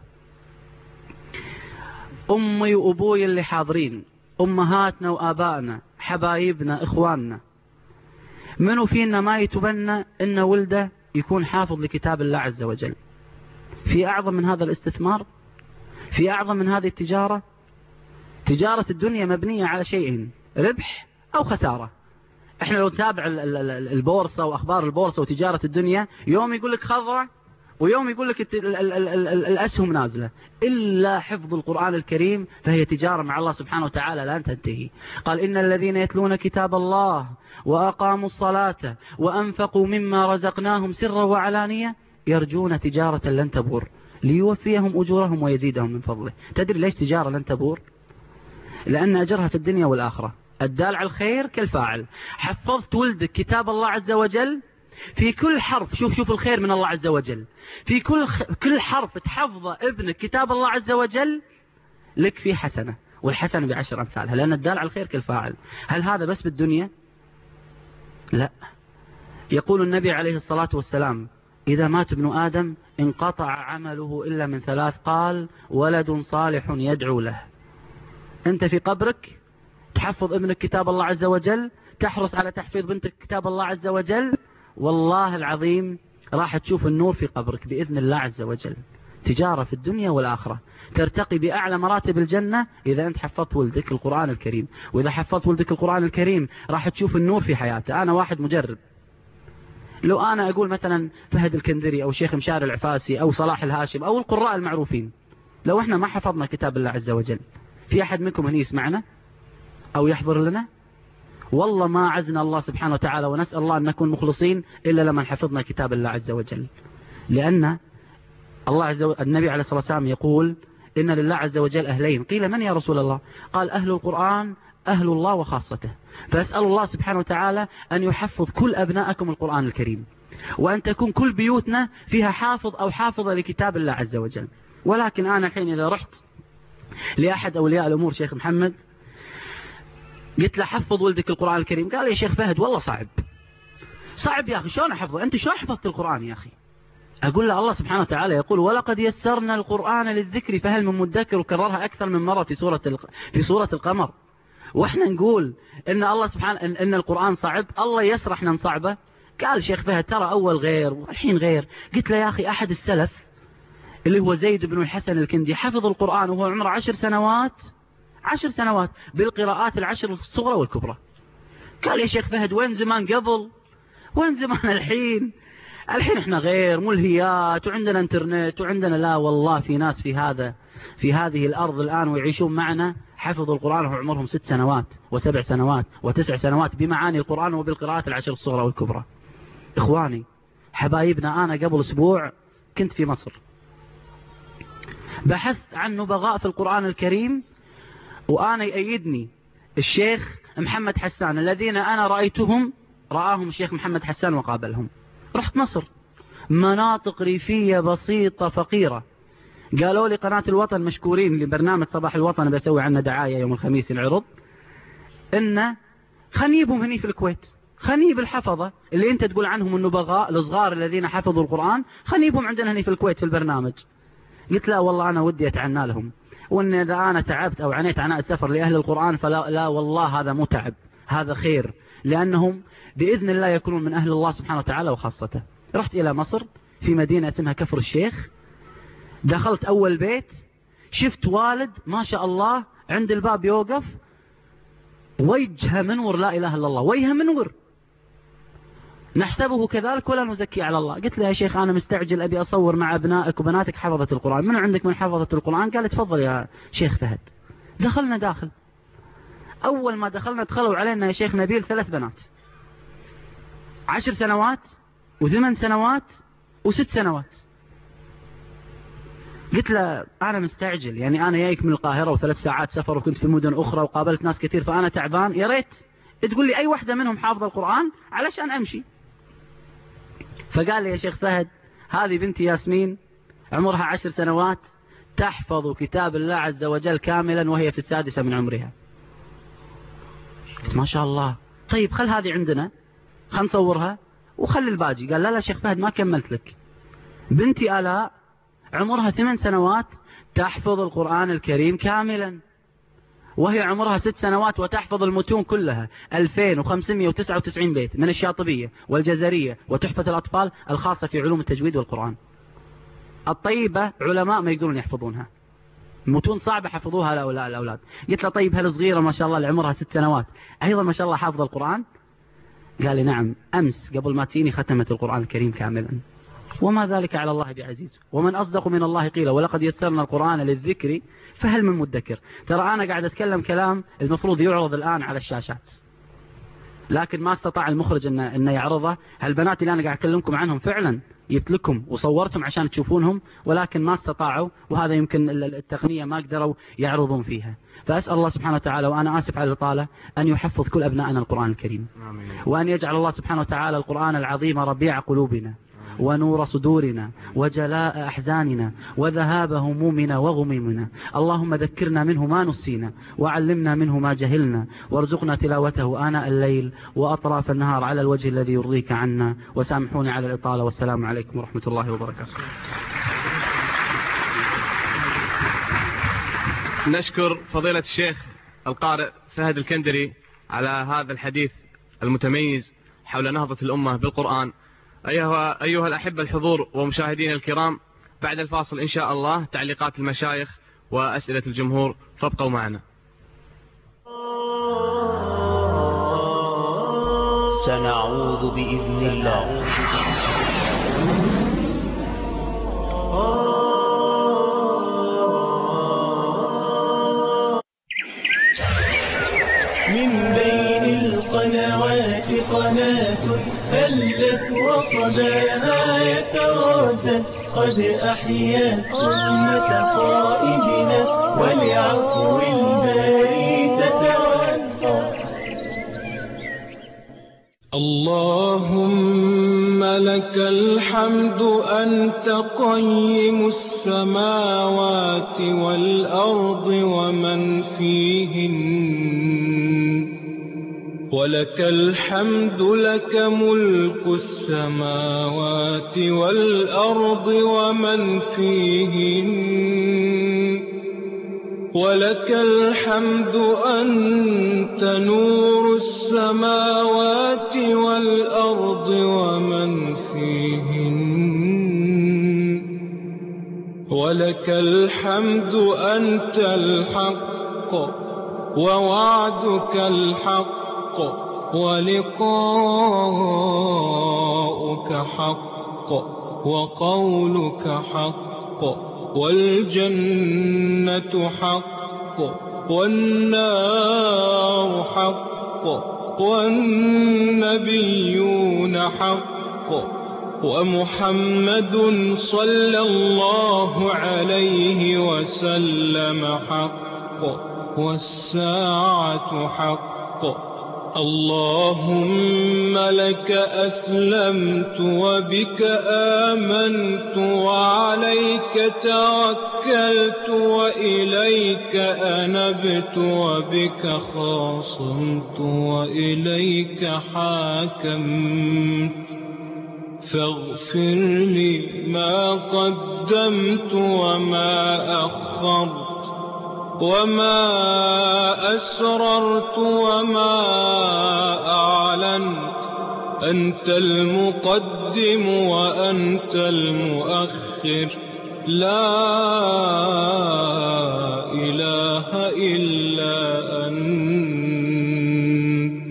أمي وأبوي اللي حاضرين، أمهاتنا وآبائنا، حبايبنا، إخواننا، منو فينا ما يتبنى إن ولده يكون حافظ لكتاب الله عز وجل؟ في أعظم من هذا الاستثمار؟ في أعظم من هذه التجارة؟ تجارة الدنيا مبنية على شيئين: ربح أو خسارة. احنا لو نتابع البورصة وأخبار البورصة وتجارة الدنيا، يوم يقول لك خضرة ويوم يقول لك الأسهم نازلة. إلا حفظ القرآن الكريم فهي تجارة مع الله سبحانه وتعالى لا تنتهي. قال إن الذين يتلون كتاب الله وأقاموا الصلاة وأنفقوا مما رزقناهم سرا وعلانية يرجون تجارة لن تبور ليوفيهم أجورهم ويزيدهم من فضله. تدري ليش تجارة لن تبور؟ لأن أجرها في الدنيا والآخرة. الدال على الخير كالفاعل. حفظت ولدك كتاب الله عز وجل في كل حرف، شوف الخير من الله عز وجل، في كل حرف تحفظ ابنك كتاب الله عز وجل لك فيه حسنة، والحسنة ب10 أمثالها، لأن الدال على الخير كالفاعل. هل هذا بس بالدنيا؟ لا. يقول النبي عليه الصلاة والسلام: إذا مات ابن آدم انقطع عمله إلا من 3، قال: ولد صالح يدعو له. أنت في قبرك تحفظ ابنك كتاب الله عز وجل، تحرص على تحفيظ بنتك كتاب الله عز وجل، والله العظيم راح تشوف النور في قبرك بإذن الله عز وجل. تجارة في الدنيا والآخرة، ترتقي بأعلى مراتب الجنة إذا أنت حفظت ولدك القرآن الكريم. وإذا حفظت ولدك القرآن الكريم راح تشوف النور في حياته. أنا واحد مجرب، لو أنا أقول مثلا فهد الكندري أو شيخ مشاري العفاسي أو صلاح الهاشم أو القراء المعروفين، لو إحنا ما حفظنا كتاب الله عز وجل، في أحد منكم هنا يسمعنا أو يحضر لنا؟ والله ما عزنا الله سبحانه وتعالى، ونسأل الله أن نكون مخلصين إلا لما حفظنا كتاب الله عز وجل. لأن الله عز وجل النبي عليه الصلاة والسلام يقول: إن لله عز وجل أهلين. قيل: من يا رسول الله؟ قال: أهل القرآن أهل الله وخاصته. فأسأل الله سبحانه وتعالى أن يحفظ كل أبنائكم القرآن الكريم، وأن تكون كل بيوتنا فيها حافظ أو حافظة لكتاب الله عز وجل. ولكن أنا الحين إذا رحت لأحد أولياء الأمور شيخ محمد قلت له حفظ ولدك القرآن الكريم، قال: يا شيخ فهد والله صعب يا أخي، شلون أحفظه؟ أنت شلون حفظت القرآن يا أخي؟ أقول له الله سبحانه وتعالى يقول: ولقد يسرنا القرآن للذكر فهل من مدكر، وكررها أكثر من مرة في سورة القمر. وإحنا نقول إن الله سبحانه إن القرآن صعب، الله يسر إحنا نصعبه. قال شيخ فهد ترى أول غير والحين غير. قلت له: يا أخي أحد السلف اللي هو زيد بن الحسن الكندي حفظ القرآن وهو عمره 10 سنوات بالقراءات 10 الصغرى والكبرى. قال: يا شيخ فهد وين زمان قبل، وين زمان الحين احنا غير ملهيات وعندنا انترنت وعندنا. لا والله في ناس في هذه الأرض الآن ويعيشون معنا حفظوا القرآن وهم عمرهم 6 سنوات و7 سنوات و9 سنوات بمعاني القرآن وبالقراءات العشر الصغرى والكبرى. إخواني حبايبنا، أنا قبل أسبوع كنت في مصر بحثت عن نبغاء في القرآن الكريم، وأنا يأيدني الشيخ محمد حسان الذين أنا رآهم الشيخ محمد حسان وقابلهم. رحت مصر، مناطق ريفية بسيطة فقيرة. قالوا لي قناة الوطن مشكورين لبرنامج صباح الوطن، بسوي عنه دعاية يوم الخميس العرض، إن خنيبهم هني في الكويت، خنيب الحفظة اللي أنت تقول عنهم النبغاء الصغار الذين حفظوا القرآن، خنيبهم عندنا هني في الكويت في البرنامج. قلت لا والله أنا ودي أتعنى لهم، وإن إذا أنا تعبت أو عنيت عناء السفر لأهل القرآن فلا لا والله هذا مو تعب، هذا خير، لأنهم بإذن الله يكونون من أهل الله سبحانه وتعالى وخاصته. رحت إلى مصر في مدينة اسمها كفر الشيخ. دخلت أول بيت، شفت والد ما شاء الله عند الباب يوقف، وجهه منور، لا إله إلا الله، وجهه منور، نحسبه كذلك ولا نزكي على الله. قلت له يا شيخ أنا مستعجل أبي أصور مع أبنائك وبناتك حفظة القرآن، من عندك من حفظة القرآن؟ قال تفضل يا شيخ فهد. دخلنا داخل، أول ما دخلنا دخلوا علينا يا شيخ نبيل 3 بنات، 10 سنوات و8 سنوات و6 سنوات. قلت له أنا مستعجل، يعني أنا جايك من القاهرة و3 ساعات سفر وكنت في مدن أخرى وقابلت ناس كثير، فأنا تعبان، يا ريت تقول لي أي واحدة منهم حافظة القرآن علشان أمشي. فقال لي يا شيخ فهد هذه بنتي ياسمين عمرها 10 سنوات تحفظ كتاب الله عز وجل كاملا وهي في 6 من عمرها. قلت ما شاء الله، طيب خل هذه عندنا، خل نصورها وخلي الباقي. قال لا لا شيخ فهد ما كملت لك، بنتي آلاء عمرها 8 سنوات تحفظ القرآن الكريم كاملا وهي عمرها 6 سنوات وتحفظ المتون كلها 2599 بيت من الشاطبية والجزرية وتحفة الأطفال الخاصة في علوم التجويد والقرآن. الطيبة علماء ما يقدرون يحفظونها، متون صعبة حفظوها لأولاء الأولاد. قلت له طيب هالصغيرة ما شاء الله اللي عمرها 6 سنوات أيضا ما شاء الله حافظ القرآن؟ قال لي نعم، أمس قبل ما تيني ختمت القرآن الكريم كاملا، وما ذلك على الله بعزيز، ومن أصدق من الله قيلا، ولقد يسرنا القرآن للذكر فهل من مدكر. ترى أنا قاعد أتكلم كلام المفروض يعرض الآن على الشاشات، لكن ما استطاع المخرج إنه يعرضه. هالبنات اللي أنا قاعد أكلمكم عنهم فعلا جبت لكم وصورتهم عشان تشوفونهم، ولكن ما استطاعوا، وهذا يمكن التقنية ما قدروا يعرضون فيها. فأسأل الله سبحانه وتعالى، وأنا آسف على الإطالة، أن يحفظ كل أبنائنا القرآن الكريم، وأن يجعل الله سبحانه وتعالى القرآن العظيم ربيع قلوبنا ونور صدورنا وجلاء أحزاننا وذهاب همومنا وغمومنا. اللهم ذكرنا منه ما نسينا وعلمنا منه ما جهلنا، وارزقنا تلاوته آناء الليل وأطراف النهار على الوجه الذي يرضيك عنا. وسامحوني على الإطالة، والسلام عليكم ورحمة الله وبركاته. نشكر فضيلة الشيخ القارئ فهد الكندري على هذا الحديث المتميز حول نهضة الأمة بالقرآن. أيها الأحبة الحضور ومشاهدين الكرام، بعد الفاصل إن شاء الله تعليقات المشايخ وأسئلة الجمهور، فابقوا معنا. سنعود بإذن الله. من بين القنوات قناة هلت وصداها يتردد، قد أحيت سنة قائدنا ولعفو الباري تتودد. اللهم لك الحمد أنت قيم السماوات والأرض ومن فيهن، ولك الحمد لك ملك السماوات والأرض ومن فيهن، ولك الحمد أنت نور السماوات والأرض ومن فيهن، ولك الحمد أنت الحق ووعدك الحق ولقاؤك حق وقولك حق والجنة حق والنار حق والنبيون حق ومحمد صلى الله عليه وسلم حق والساعة حق. اللهم لك أسلمت وبك آمنت وعليك توكلت وإليك أنبت وبك خاصمت وإليك حاكمت. فاغفر لي ما قدمت وما أخرت وما أسررت وما أعلنت. أنت المقدم وأنت المؤخر، لا إله إلا أنت.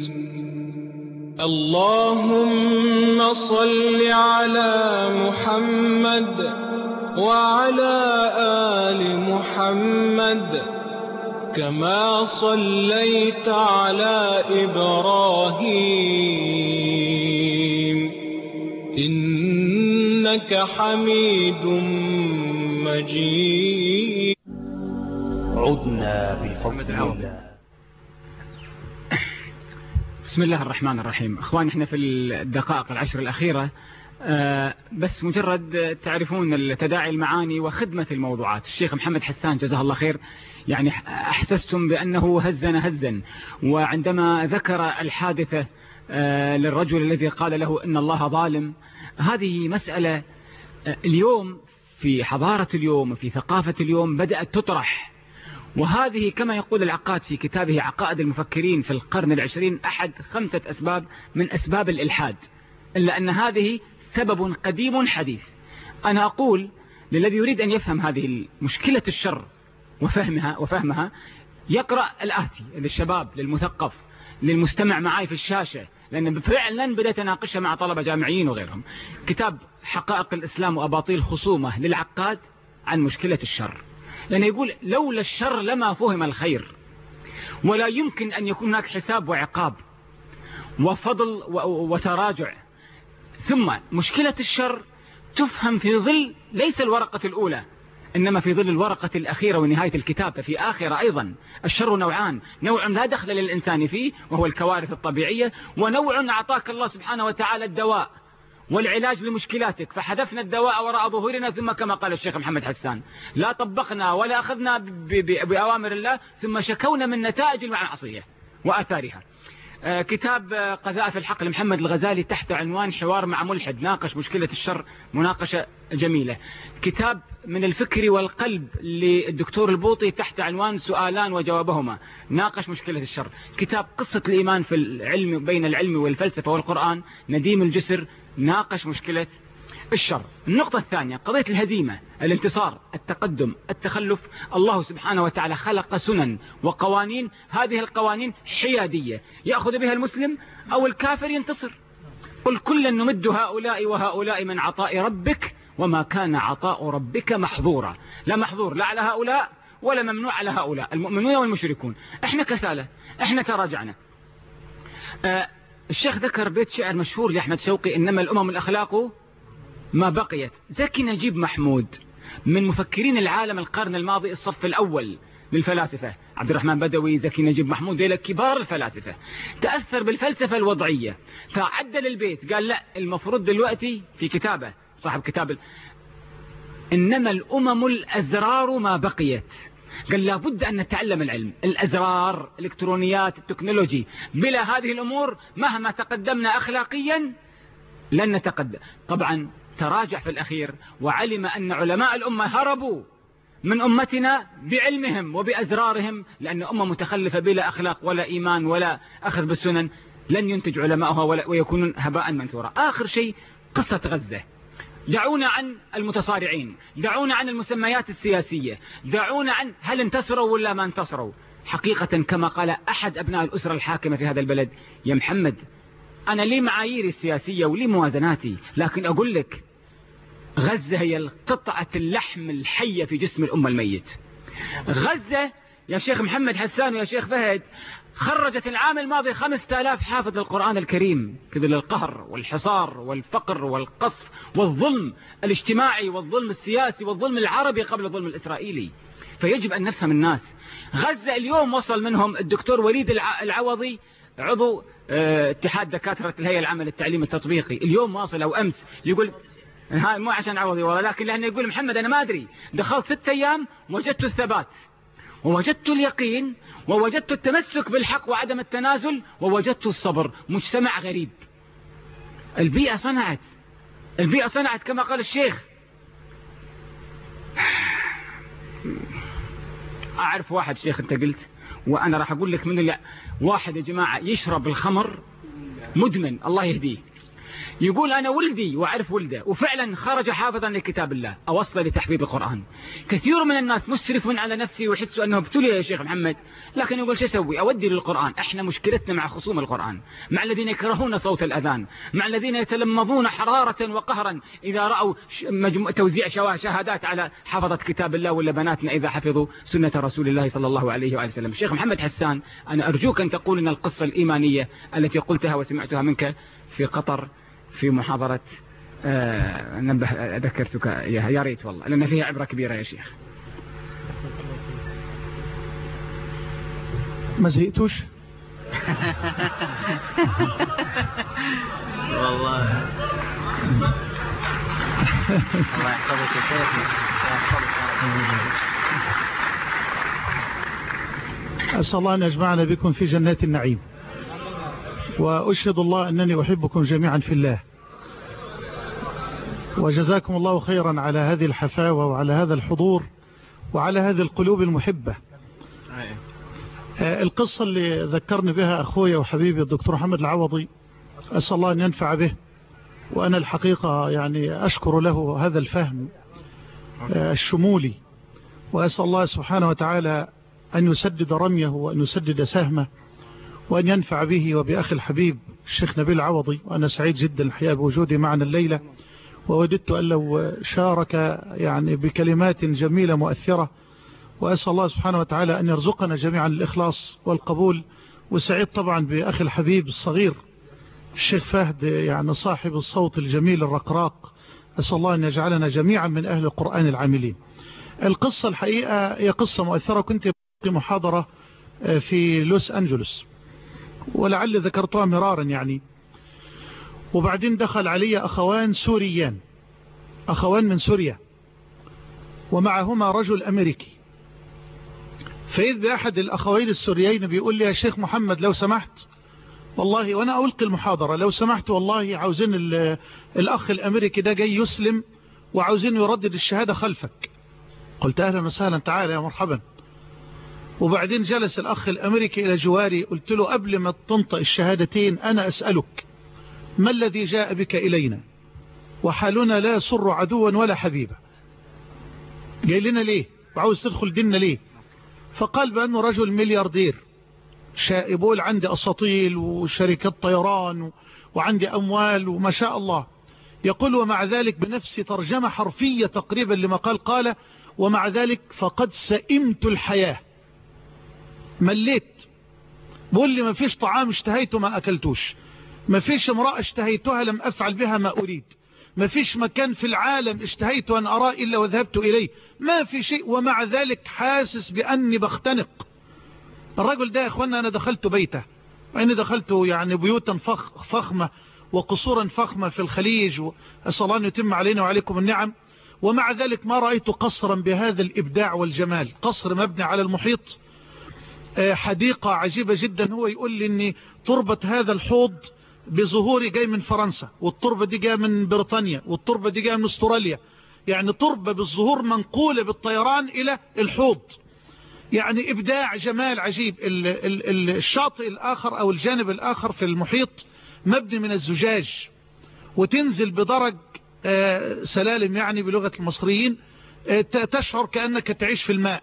اللهم صل على محمد وعلى آل محمد كما صليت على إبراهيم إنك حميد مجيد. عدنا بفضل الله. بسم الله الرحمن الرحيم. اخواني احنا في الدقائق العشر الأخيرة بس مجرد تعرفون تداعي المعاني وخدمة الموضوعات. الشيخ محمد حسان جزاه الله خير يعني أحسستم بأنه هزا، وعندما ذكر الحادثة للرجل الذي قال له إن الله ظالم، هذه مسألة اليوم في حضارة اليوم وفي ثقافة اليوم بدأت تطرح، وهذه كما يقول العقاد في كتابه عقائد المفكرين في القرن العشرين أحد 5 أسباب من أسباب الإلحاد، إلا أن هذه سبب قديم حديث. أنا أقول للذي يريد أن يفهم هذه مشكلة الشر وفهمها يقرأ الآتي للشباب، للمثقف، للمستمع معي في الشاشة، لأن فعلا بدأت أناقشها مع طلبة جامعيين وغيرهم. كتاب حقائق الإسلام وأباطيل خصومة للعقاد عن مشكلة الشر، لأنه يقول لولا الشر لما فهم الخير، ولا يمكن أن يكون هناك حساب وعقاب وفضل وتراجع. ثم مشكلة الشر تفهم في ظل ليس الورقة الأولى، إنما في ظل الورقة الأخيرة ونهاية الكتاب. ففي آخرة أيضا الشر نوعان، نوع لا دخل للإنسان فيه وهو الكوارث الطبيعية، ونوع أعطاك الله سبحانه وتعالى الدواء والعلاج لمشكلاتك، فحذفنا الدواء وراء ظهورنا، ثم كما قال الشيخ محمد حسان لا طبقنا ولا أخذنا بأوامر الله، ثم شكونا من نتائج المعصية وآثارها. كتاب قذائف الحق لمحمد الغزالي تحت عنوان حوار مع ملحد، ناقش مشكلة الشر مناقشة جميلة. كتاب من الفكر والقلب للدكتور البوطي تحت عنوان سؤالان وجوابهما، ناقش مشكلة الشر. كتاب قصة الإيمان في العلم بين العلم والفلسفة والقرآن، نديم الجسر، ناقش مشكلة الشر. النقطة الثانية قضية الهزيمة، الانتصار، التقدم، التخلف. الله سبحانه وتعالى خلق سنن وقوانين، هذه القوانين حيادية يأخذ بها المسلم أو الكافر ينتصر. قل كلا نمد هؤلاء وهؤلاء من عطاء ربك وما كان عطاء ربك محظورا. لا محظور لا على هؤلاء ولا ممنوع على هؤلاء، المؤمنون والمشركون. احنا كسالة، احنا تراجعنا. الشيخ ذكر بيت شعر مشهور لأحمد شوقي، إنما الأمم الأخلاق ما بقيت. زكي نجيب محمود من مفكرين العالم القرن الماضي، الصف الأول للفلاسفة، عبد الرحمن بدوي، زكي نجيب محمود، ديلا كبار الفلاسفة، تأثر بالفلسفة الوضعية فعدل البيت، قال لا المفروض دلوقتي في كتابه صاحب كتاب إنما الأمم الأزرار ما بقيت، قال لابد أن نتعلم العلم، الأزرار، الإلكترونيات، التكنولوجي، بلا هذه الأمور مهما تقدمنا أخلاقيا لن نتقدم. طبعا تراجع في الأخير وعلم أن علماء الأمة هربوا من أمتنا بعلمهم وبأزرارهم، لأن أمة متخلفة بلا أخلاق ولا إيمان ولا أخذ بالسنن لن ينتج علماءها ويكونون هباء منثورا. آخر شيء قصة غزة. دعونا عن المتصارعين، دعونا عن المسميات السياسية، دعونا عن هل انتصروا ولا ما انتصروا. حقيقة كما قال أحد أبناء الأسرة الحاكمة في هذا البلد، يا محمد أنا لي معاييري السياسية ولي موازناتي، لكن أقول لك غزة هي القطعة اللحم الحية في جسم الأمة الميت. غزة يا شيخ محمد حسان ويا شيخ فهد خرجت العام الماضي 5000 حافظ القرآن الكريم قبل القهر والحصار والفقر والقصف والظلم الاجتماعي والظلم السياسي والظلم العربي قبل الظلم الإسرائيلي. فيجب أن نفهم الناس. غزة اليوم وصل منهم الدكتور وليد العوضي عضو اتحاد دكاترة الهيئة العامة للتعليم التطبيقي، اليوم واصل أو أمس يقول هاي مو عشان عوضي والله، لكن لأنه يقول محمد أنا ما أدري، دخلت 6 أيام وجدت الثبات ووجدت اليقين ووجدت التمسك بالحق وعدم التنازل ووجدت الصبر. مجتمع غريب. البيئة صنعت كما قال الشيخ. أعرف واحد شيخ أنت قلت وأنا راح أقول لك من اللي واحد يا جماعة يشرب الخمر مدمن الله يهديه، يقول أنا ولدي وأعرف ولده وفعلا خرج حافظا لكتاب الله أوصل لتحفيظ القرآن. كثير من الناس مسرف على نفسه ويحسوا أنه ابتلي يا شيخ محمد، لكن يقول شو أسوي أودي للقرآن. احنا مشكلتنا مع خصوم القرآن، مع الذين يكرهون صوت الأذان، مع الذين يتلمضون حرارة وقهرا إذا رأوا توزيع شهادات على حفظة كتاب الله ولا بناتنا إذا حفظوا سنة رسول الله صلى الله عليه وآله وسلم. شيخ محمد حسان أنا أرجوك أن تقول لنا القصة الإيمانية التي قلتها وسمعتها منك في قطر في محاضرة ذكرتك إياها يا ريت والله، لأن فيها عبرة كبيرة يا شيخ. ما زهقتوش؟ والله الله يحفظك يا شيخنا. أسأل الله أن يجمعنا بكم في جنات النعيم، وأشهد الله أنني أحبكم جميعا في الله، وجزاكم الله خيرا على هذه الحفاوة وعلى هذا الحضور وعلى هذه القلوب المحبة. القصة اللي ذكرني بها أخويا وحبيبي الدكتور محمد العوضي أسأل الله أن ينفع به، وأنا الحقيقة يعني أشكر له هذا الفهم الشمولي، وأسأل الله سبحانه وتعالى أن يسدد رميه وأن يسدد سهمه وأن ينفع به وبأخي الحبيب الشيخ نبيل العوضي. وأنا سعيد جدا الحقيقة بوجودي معنا الليلة، ووددت أن لو شارك يعني بكلمات جميلة مؤثرة، وأسأل الله سبحانه وتعالى أن يرزقنا جميعا الإخلاص والقبول. وسعيد طبعا بأخي الحبيب الصغير الشيخ فهد يعني صاحب الصوت الجميل الرقراق، أسأل الله أن يجعلنا جميعا من أهل القرآن العاملين. القصة الحقيقة هي قصة مؤثرة. كنت في محاضرة في لوس أنجلوس ولعل ذكرتها مرارا يعني، وبعدين دخل علي أخوان سوريان، أخوان من سوريا ومعهما رجل أمريكي. فإذ بأحد الأخوين السوريين بيقول لي يا شيخ محمد لو سمحت والله، وأنا ألقي المحاضرة، لو سمحت والله عاوزين الأخ الأمريكي ده جاي يسلم وعاوزين يردد الشهادة خلفك. قلت أهلا وسهلا تعالى يا مرحبا. وبعدين جلس الأخ الأمريكي إلى جواري، قلت له قبل ما تنطق الشهادتين أنا أسألك ما الذي جاء بك إلينا وحالنا لا يسر عدوا ولا حبيبا؟ جاي لنا ليه وعاوز تدخل ديننا ليه؟ فقال بأنه رجل ملياردير شائبول، عندي أساطيل وشركات طيران وعندي أموال وما شاء الله. يقول ومع ذلك بنفس ترجمة حرفية تقريبا لما قال ومع ذلك فقد سئمت الحياة، مليت. بقول لي ما فيش طعام اشتهيته ما أكلتوش، ما فيش امرأة اشتهيتها لم أفعل بها ما أريد، ما فيش مكان في العالم اشتهيت أن أراه إلا وذهبت إليه، ما في شيء، ومع ذلك حاسس بأني بختنق. الرجل ده يا أخوانا أنا دخلت بيته، وأني دخلت يعني بيوتا فخمة وقصورا فخمة في الخليج، وأسأل الله أن يتم علينا وعليكم النعم، ومع ذلك ما رأيت قصرا بهذا الإبداع والجمال. قصر مبني على المحيط، حديقة عجيبة جدا. هو يقول لي أن تربة هذا الحوض بظهوري جاي من فرنسا، والتربة دي جاية من بريطانيا، والتربة دي جاية من استراليا، يعني تربة بالظهور منقولة بالطيران إلى الحوض. يعني إبداع جمال عجيب. الشاطئ الآخر أو الجانب الآخر في المحيط مبني من الزجاج، وتنزل بدرج سلالم يعني بلغة المصريين، تشعر كأنك تعيش في الماء.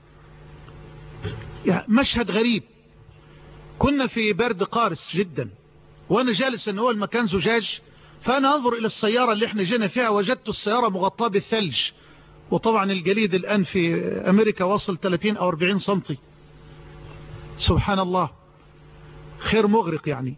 يعني مشهد غريب. كنا في برد قارس جدا، وانا جالس ان هو المكان زجاج، فانا انظر الى السيارة اللي احنا جينا فيها، وجدت السيارة مغطاة بالثلج، وطبعا الجليد الان في امريكا وصل 30 او 40 سنتي. سبحان الله، خير مغرق يعني.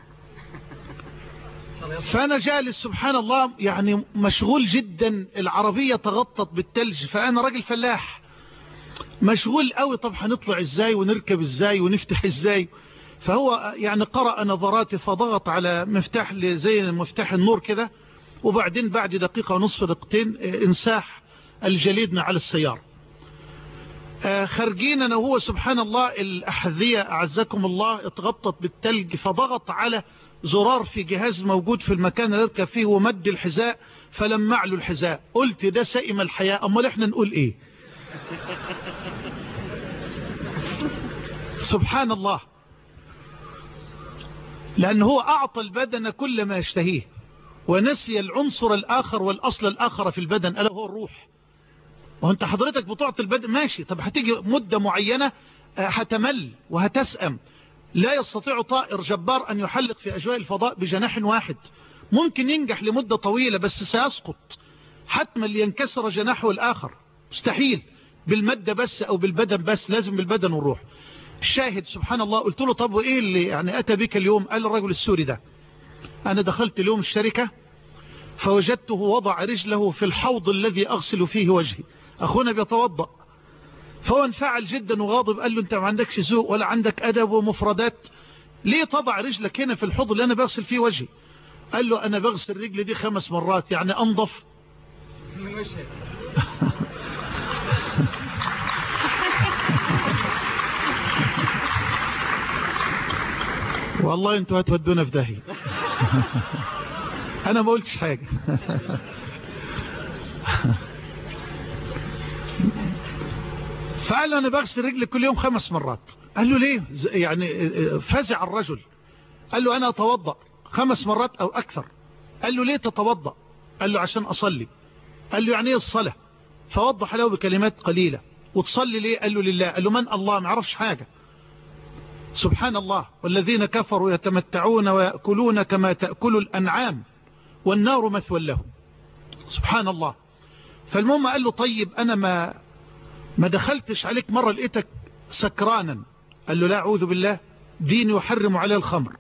فأنا جالس سبحان الله يعني مشغول جدا، العربية تغطت بالتلج، فأنا راجل فلاح مشغول قوي، طب هنطلع ازاي ونركب ازاي ونفتح ازاي. فهو يعني قرأ نظراتي فضغط على مفتاح زي مفتاح النور كده، وبعدين بعد دقيقة ونصف دقيقتين انساح الجليد على السيارة. خارجين انا وهو سبحان الله، الأحذية أعزكم الله اتغطت بالتلج، فضغط على زرار في جهاز موجود في المكان اللي اركب فيه ومد الحذاء فلمع له الحذاء. قلت ده سائم الحياة، امال احنا نقول ايه؟ سبحان الله، لأنه هو أعطى البدن كل ما يشتهيه ونسي العنصر الآخر والأصل الآخر في البدن ألا هو الروح. وانت حضرتك بتعطي البدن ماشي، طب هتيجي مدة معينة هتمل وهتسأم. لا يستطيع طائر جبار أن يحلق في أجواء الفضاء بجناح واحد، ممكن ينجح لمدة طويلة بس سيسقط حتما لينكسر جناحه الآخر، مستحيل بالمادة بس أو بالبدن بس، لازم بالبدن والروح. الشاهد سبحان الله، قلت له طب وإيه اللي يعني أتى بك اليوم؟ قال الرجل السوري ده أنا دخلت اليوم الشركة فوجدته وضع رجله في الحوض الذي أغسل فيه وجهي، أخونا بيتوضأ، فهو انفعل جدا وغاضب، قال له أنت ما عندكش ذوق ولا عندك أدب ومفردات، ليه تضع رجلك هنا في الحوض اللي أنا بغسل فيه وجهي؟ قال له أنا بغسل رجلي دي 5 مرات، يعني أنظف. والله انتوا هتودونا في داهية. انا ما قلتش حاجة. فقال له انا بغسل رجلي كل يوم 5 مرات. قال له ليه؟ يعني فزع الرجل. قال له انا اتوضأ 5 مرات او اكثر. قال له ليه تتوضأ؟ قال له عشان اصلي. قال له يعني ايه الصلاة؟ فوضح له بكلمات قليلة. وتصلي ليه؟ قال له لله. قال له من الله؟ ما عرفش حاجة. سبحان الله، والذين كفروا يتمتعون ويأكلون كما تأكل الأنعام والنار مثوى لهم. سبحان الله. فالمهم قال له طيب أنا ما دخلتش عليك مرة لقيتك سكرانا؟ قال له لا أعوذ بالله، دين يحرم عليه الخمر.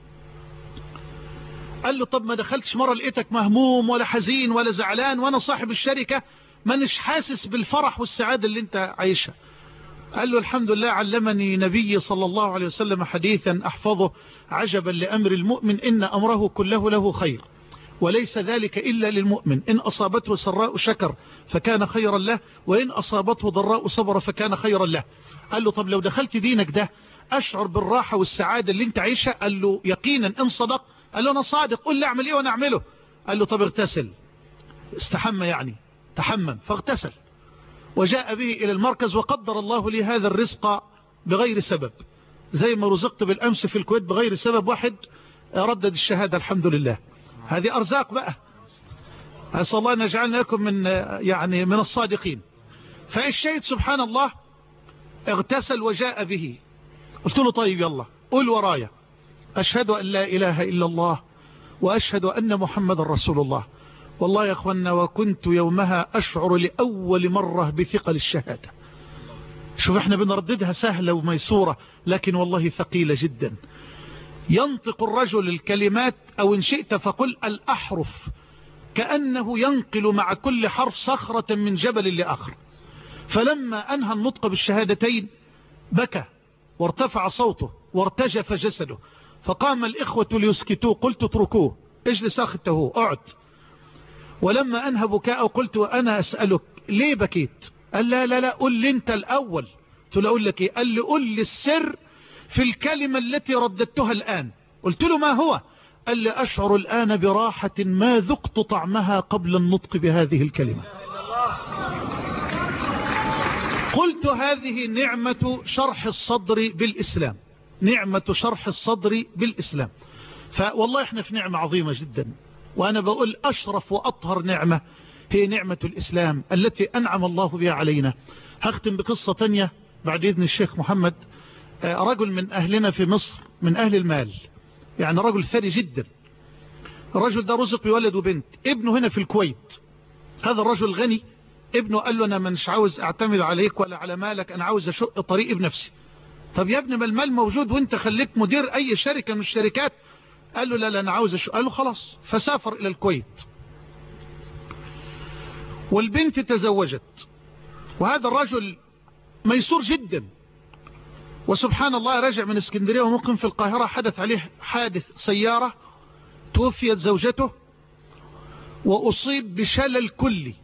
قال له طب ما دخلتش مرة لقيتك مهموم ولا حزين ولا زعلان وأنا صاحب الشركة ما نش حاسس بالفرح والسعادة اللي انت عايشها؟ قال له الحمد لله علمني نبي صلى الله عليه وسلم حديثا أحفظه، عجبا لأمر المؤمن إن أمره كله له خير وليس ذلك إلا للمؤمن، إن أصابته سراء شكر فكان خيرا له وإن أصابته ضراء صبر فكان خيرا له. قال له طب لو دخلت دينك ده أشعر بالراحة والسعادة اللي انت عايشها؟ قال له يقينا إن صدق. قال له أنا صادق، قل لي أعمل إيه وأنا أعمله. قال له طب اغتسل، استحمى يعني تحمم، فاغتسل وجاء به إلى المركز. وقدر الله لي هذا الرزق بغير سبب، زي ما رزقت بالأمس في الكويت بغير سبب، واحد ردد الشهادة الحمد لله. هذه أرزاق بقى، أسأل الله أن يجعلنا لكم من الصادقين. فالشهيد سبحان الله اغتسل وجاء به. قلت له طيب يلا قول ورايا أشهد أن لا إله إلا الله وأشهد أن محمد رسول الله. والله يا أخوانا وكنت يومها أشعر لأول مرة بثقل الشهادة. شوف احنا بنرددها سهلة وميسورة، لكن والله ثقيلة جدا. ينطق الرجل الكلمات أو إن شئت فقل الأحرف كأنه ينقل مع كل حرف صخرة من جبل لآخر. فلما أنهى النطق بالشهادتين بكى وارتفع صوته وارتجف جسده، فقام الإخوة ليسكتوه، قلت اتركوه، اجلس أخته اقعد. ولما أنهى بكاء قلت وأنا أسألك ليه بكيت؟ قال لا قل لي أنت الأول. قلت له أقول لك إيه؟ قال لي قل لي السر في الكلمة التي رددتها الآن. قلت له ما هو؟ قال لي أشعر الآن براحة ما ذقت طعمها قبل النطق بهذه الكلمة. قلت هذه نعمة شرح الصدر بالإسلام، نعمة شرح الصدر بالإسلام. فوالله احنا في نعمة عظيمة جدا، وأنا بقول أشرف وأطهر نعمة هي نعمة الإسلام التي أنعم الله بها علينا. هختم بقصة تانية بعد إذن الشيخ محمد. رجل من أهلنا في مصر من أهل المال، يعني رجل ثري جدا. الرجل ده رزق بولد وبنت، ابنه هنا في الكويت. هذا الرجل غني، ابنه قال له أنا مش عاوز أعتمد عليك ولا على مالك، أنا عاوز أشق طريقي بنفسي. طب يا ابني ما المال موجود وانت خليك مدير اي شركة من الشركات. قال له لا انا عاوز قال له خلاص. فسافر الى الكويت والبنت تزوجت، وهذا الرجل ميسور جدا، وسبحان الله رجع من اسكندرية ومقيم في القاهرة، حدث عليه حادث سيارة، توفيت زوجته وأصيب بشلل كلي،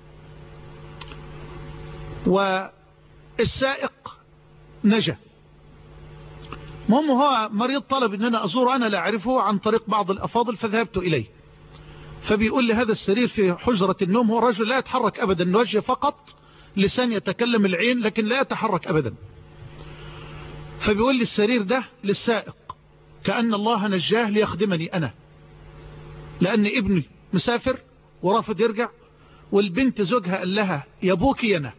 والسائق نجا. المهم هو مريض طلب ان انا ازوره، انا لا اعرفه عن طريق بعض الافاضل، فذهبت اليه. فبيقول لي هذا السرير في حجرة النوم، هو الرجل لا يتحرك ابدا، وجه فقط، لسان يتكلم، العين لكن لا يتحرك ابدا. فبيقول لي السرير ده للسائق، كأن الله نجاه ليخدمني انا، لان ابني مسافر ورافض يرجع، والبنت زوجها قال لها يا ابوكي انا.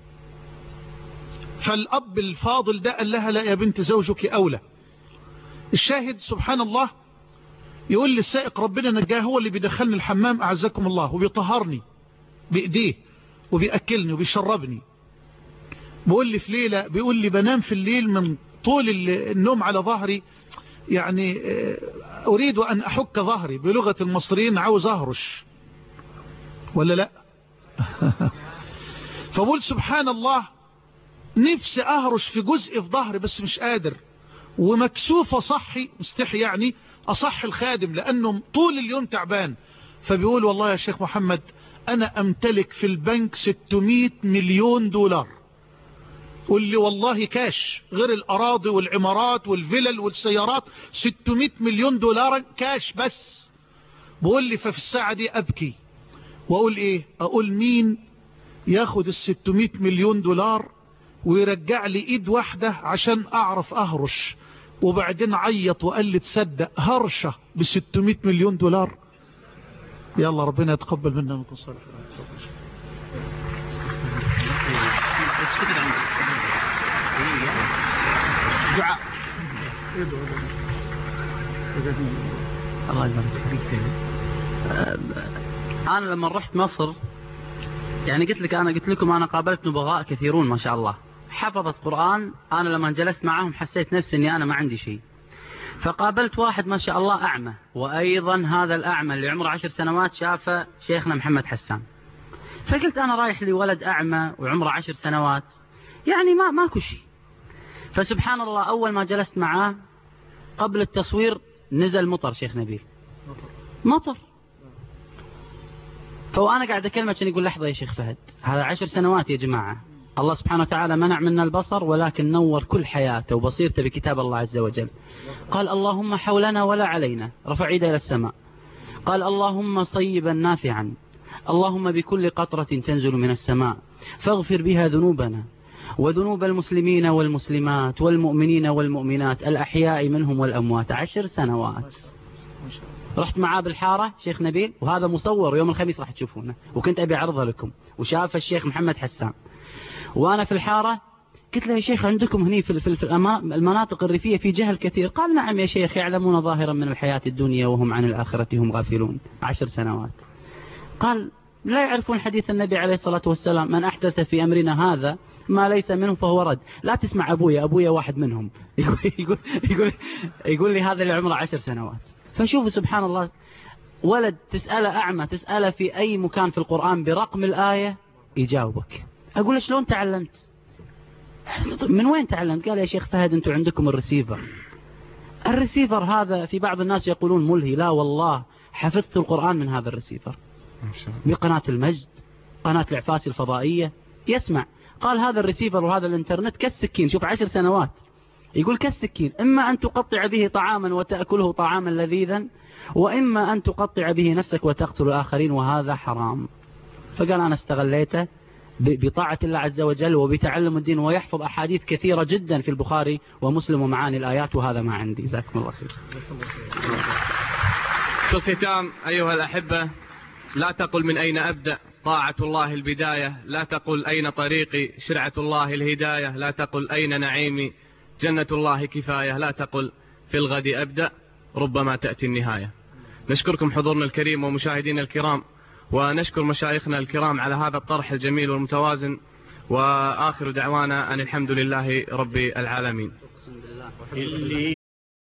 فالاب الفاضل ده قال لها لا يا بنت زوجك اولى. الشاهد سبحان الله، يقول لي السائق ربنا نجاه، هو اللي بيدخلني الحمام اعزكم الله، وبيطهرني بايديه وبيأكلني وبيشربني. بيقول لي في ليلة، بيقول لي بنام في الليل من طول النوم على ظهري، يعني أريد أن أحك ظهري، بلغة المصريين عاوز أهرش ولا لا. فبقول سبحان الله، نفسي أهرش في جزء في ظهري بس مش قادر، ومكسوف أصحي، مستحي يعني أصح الخادم لأنه طول اليوم تعبان. فبيقول والله يا شيخ محمد أنا أمتلك في البنك 600 مليون دولار، واللي والله كاش، غير الأراضي والعمارات والفلل والسيارات، 600 مليون دولار كاش بس. بقول لي ففي الساعة دي أبكي وأقول إيه؟ أقول مين ياخد 600 مليون دولار ويرجع لي إيد واحدة عشان أعرف أهرش؟ وبعدين عيط وقال لي تصدق هرشة ب600 مليون دولار؟ يلا ربنا يتقبل منا منكم صالح. دعاء. الله يبارك فيك. أنا لما رحت مصر، يعني قلت لكم أنا قابلت نبغاء كثيرون ما شاء الله، حفظت قرآن. أنا لما جلست معهم حسيت نفسي أني أنا ما عندي شيء. فقابلت واحد ما شاء الله أعمى، وأيضا هذا الأعمى اللي عمره 10 سنوات شافه شيخنا محمد حسان. فقلت أنا رايح لي ولد أعمى وعمره 10 سنوات، يعني ماكو شيء. فسبحان الله أول ما جلست معاه قبل التصوير نزل مطر شيخ نبيل، مطر. فوأنا قاعد أكلمه كان يقول لحظة يا شيخ فهد، هذا 10 سنوات يا جماعة، الله سبحانه وتعالى منع منا البصر ولكن نور كل حياته وبصيرته بكتاب الله عز وجل. قال اللهم حولنا ولا علينا، رفع يده إلى السماء. قال اللهم صيبا نافعا، اللهم بكل قطرة تنزل من السماء فاغفر بها ذنوبنا وذنوب المسلمين والمسلمات والمؤمنين والمؤمنات الأحياء منهم والأموات. 10 سنوات. رحت معاه بالحارة شيخ نبيل، وهذا مصور، يوم الخميس راح تشوفونه، وكنت أبي أعرضها لكم، وشاف الشيخ محمد حسان. وأنا في الحارة قلت له يا شيخ عندكم هني في المناطق الريفية في جهل كثير. قال نعم يا شيخ، يعلمون ظاهرا من الحياة الدنيا وهم عن الآخرة هم غافلون. 10 سنوات. قال لا يعرفون حديث النبي عليه الصلاة والسلام من أحدث في أمرنا هذا ما ليس منه فهو رد. لا تسمع أبويا واحد منهم. يقول لي هذا اللي عمره 10 سنوات. فشوفوا سبحان الله، ولد تسأله أعمى، تسأله في أي مكان في القرآن برقم الآية يجاوبك. أقول شلون تعلمت؟ من وين تعلمت؟ قال يا شيخ فهد أنتوا عندكم الرسيفر هذا في بعض الناس يقولون ملهي، لا والله حفظت القرآن من هذا الرسيفر بقناة المجد، قناة العفاس الفضائية يسمع. قال هذا الرسيفر وهذا الانترنت كالسكين، شوف 10 سنوات يقول كالسكين، إما أن تقطع به طعاما وتأكله طعاما لذيذا، وإما أن تقطع به نفسك وتقتل الآخرين وهذا حرام. فقال أنا استغليته بطاعة الله عز وجل وبتعلم الدين، ويحفظ أحاديث كثيرة جدا في البخاري ومسلم ومعاني الآيات، وهذا ما عندي. جزاكم الله خير. في الختام أيها الأحبة، لا تقل من أين أبدأ، طاعة الله البداية. لا تقل أين طريقي، شرعة الله الهداية. لا تقل أين نعيمي، جنة الله كفاية. لا تقل في الغد أبدأ، ربما تأتي النهاية. نشكركم حضورنا الكريم ومشاهدينا الكرام، ونشكر مشايخنا الكرام على هذا الطرح الجميل والمتوازن، وآخر دعوانا أن الحمد لله رب العالمين. اللي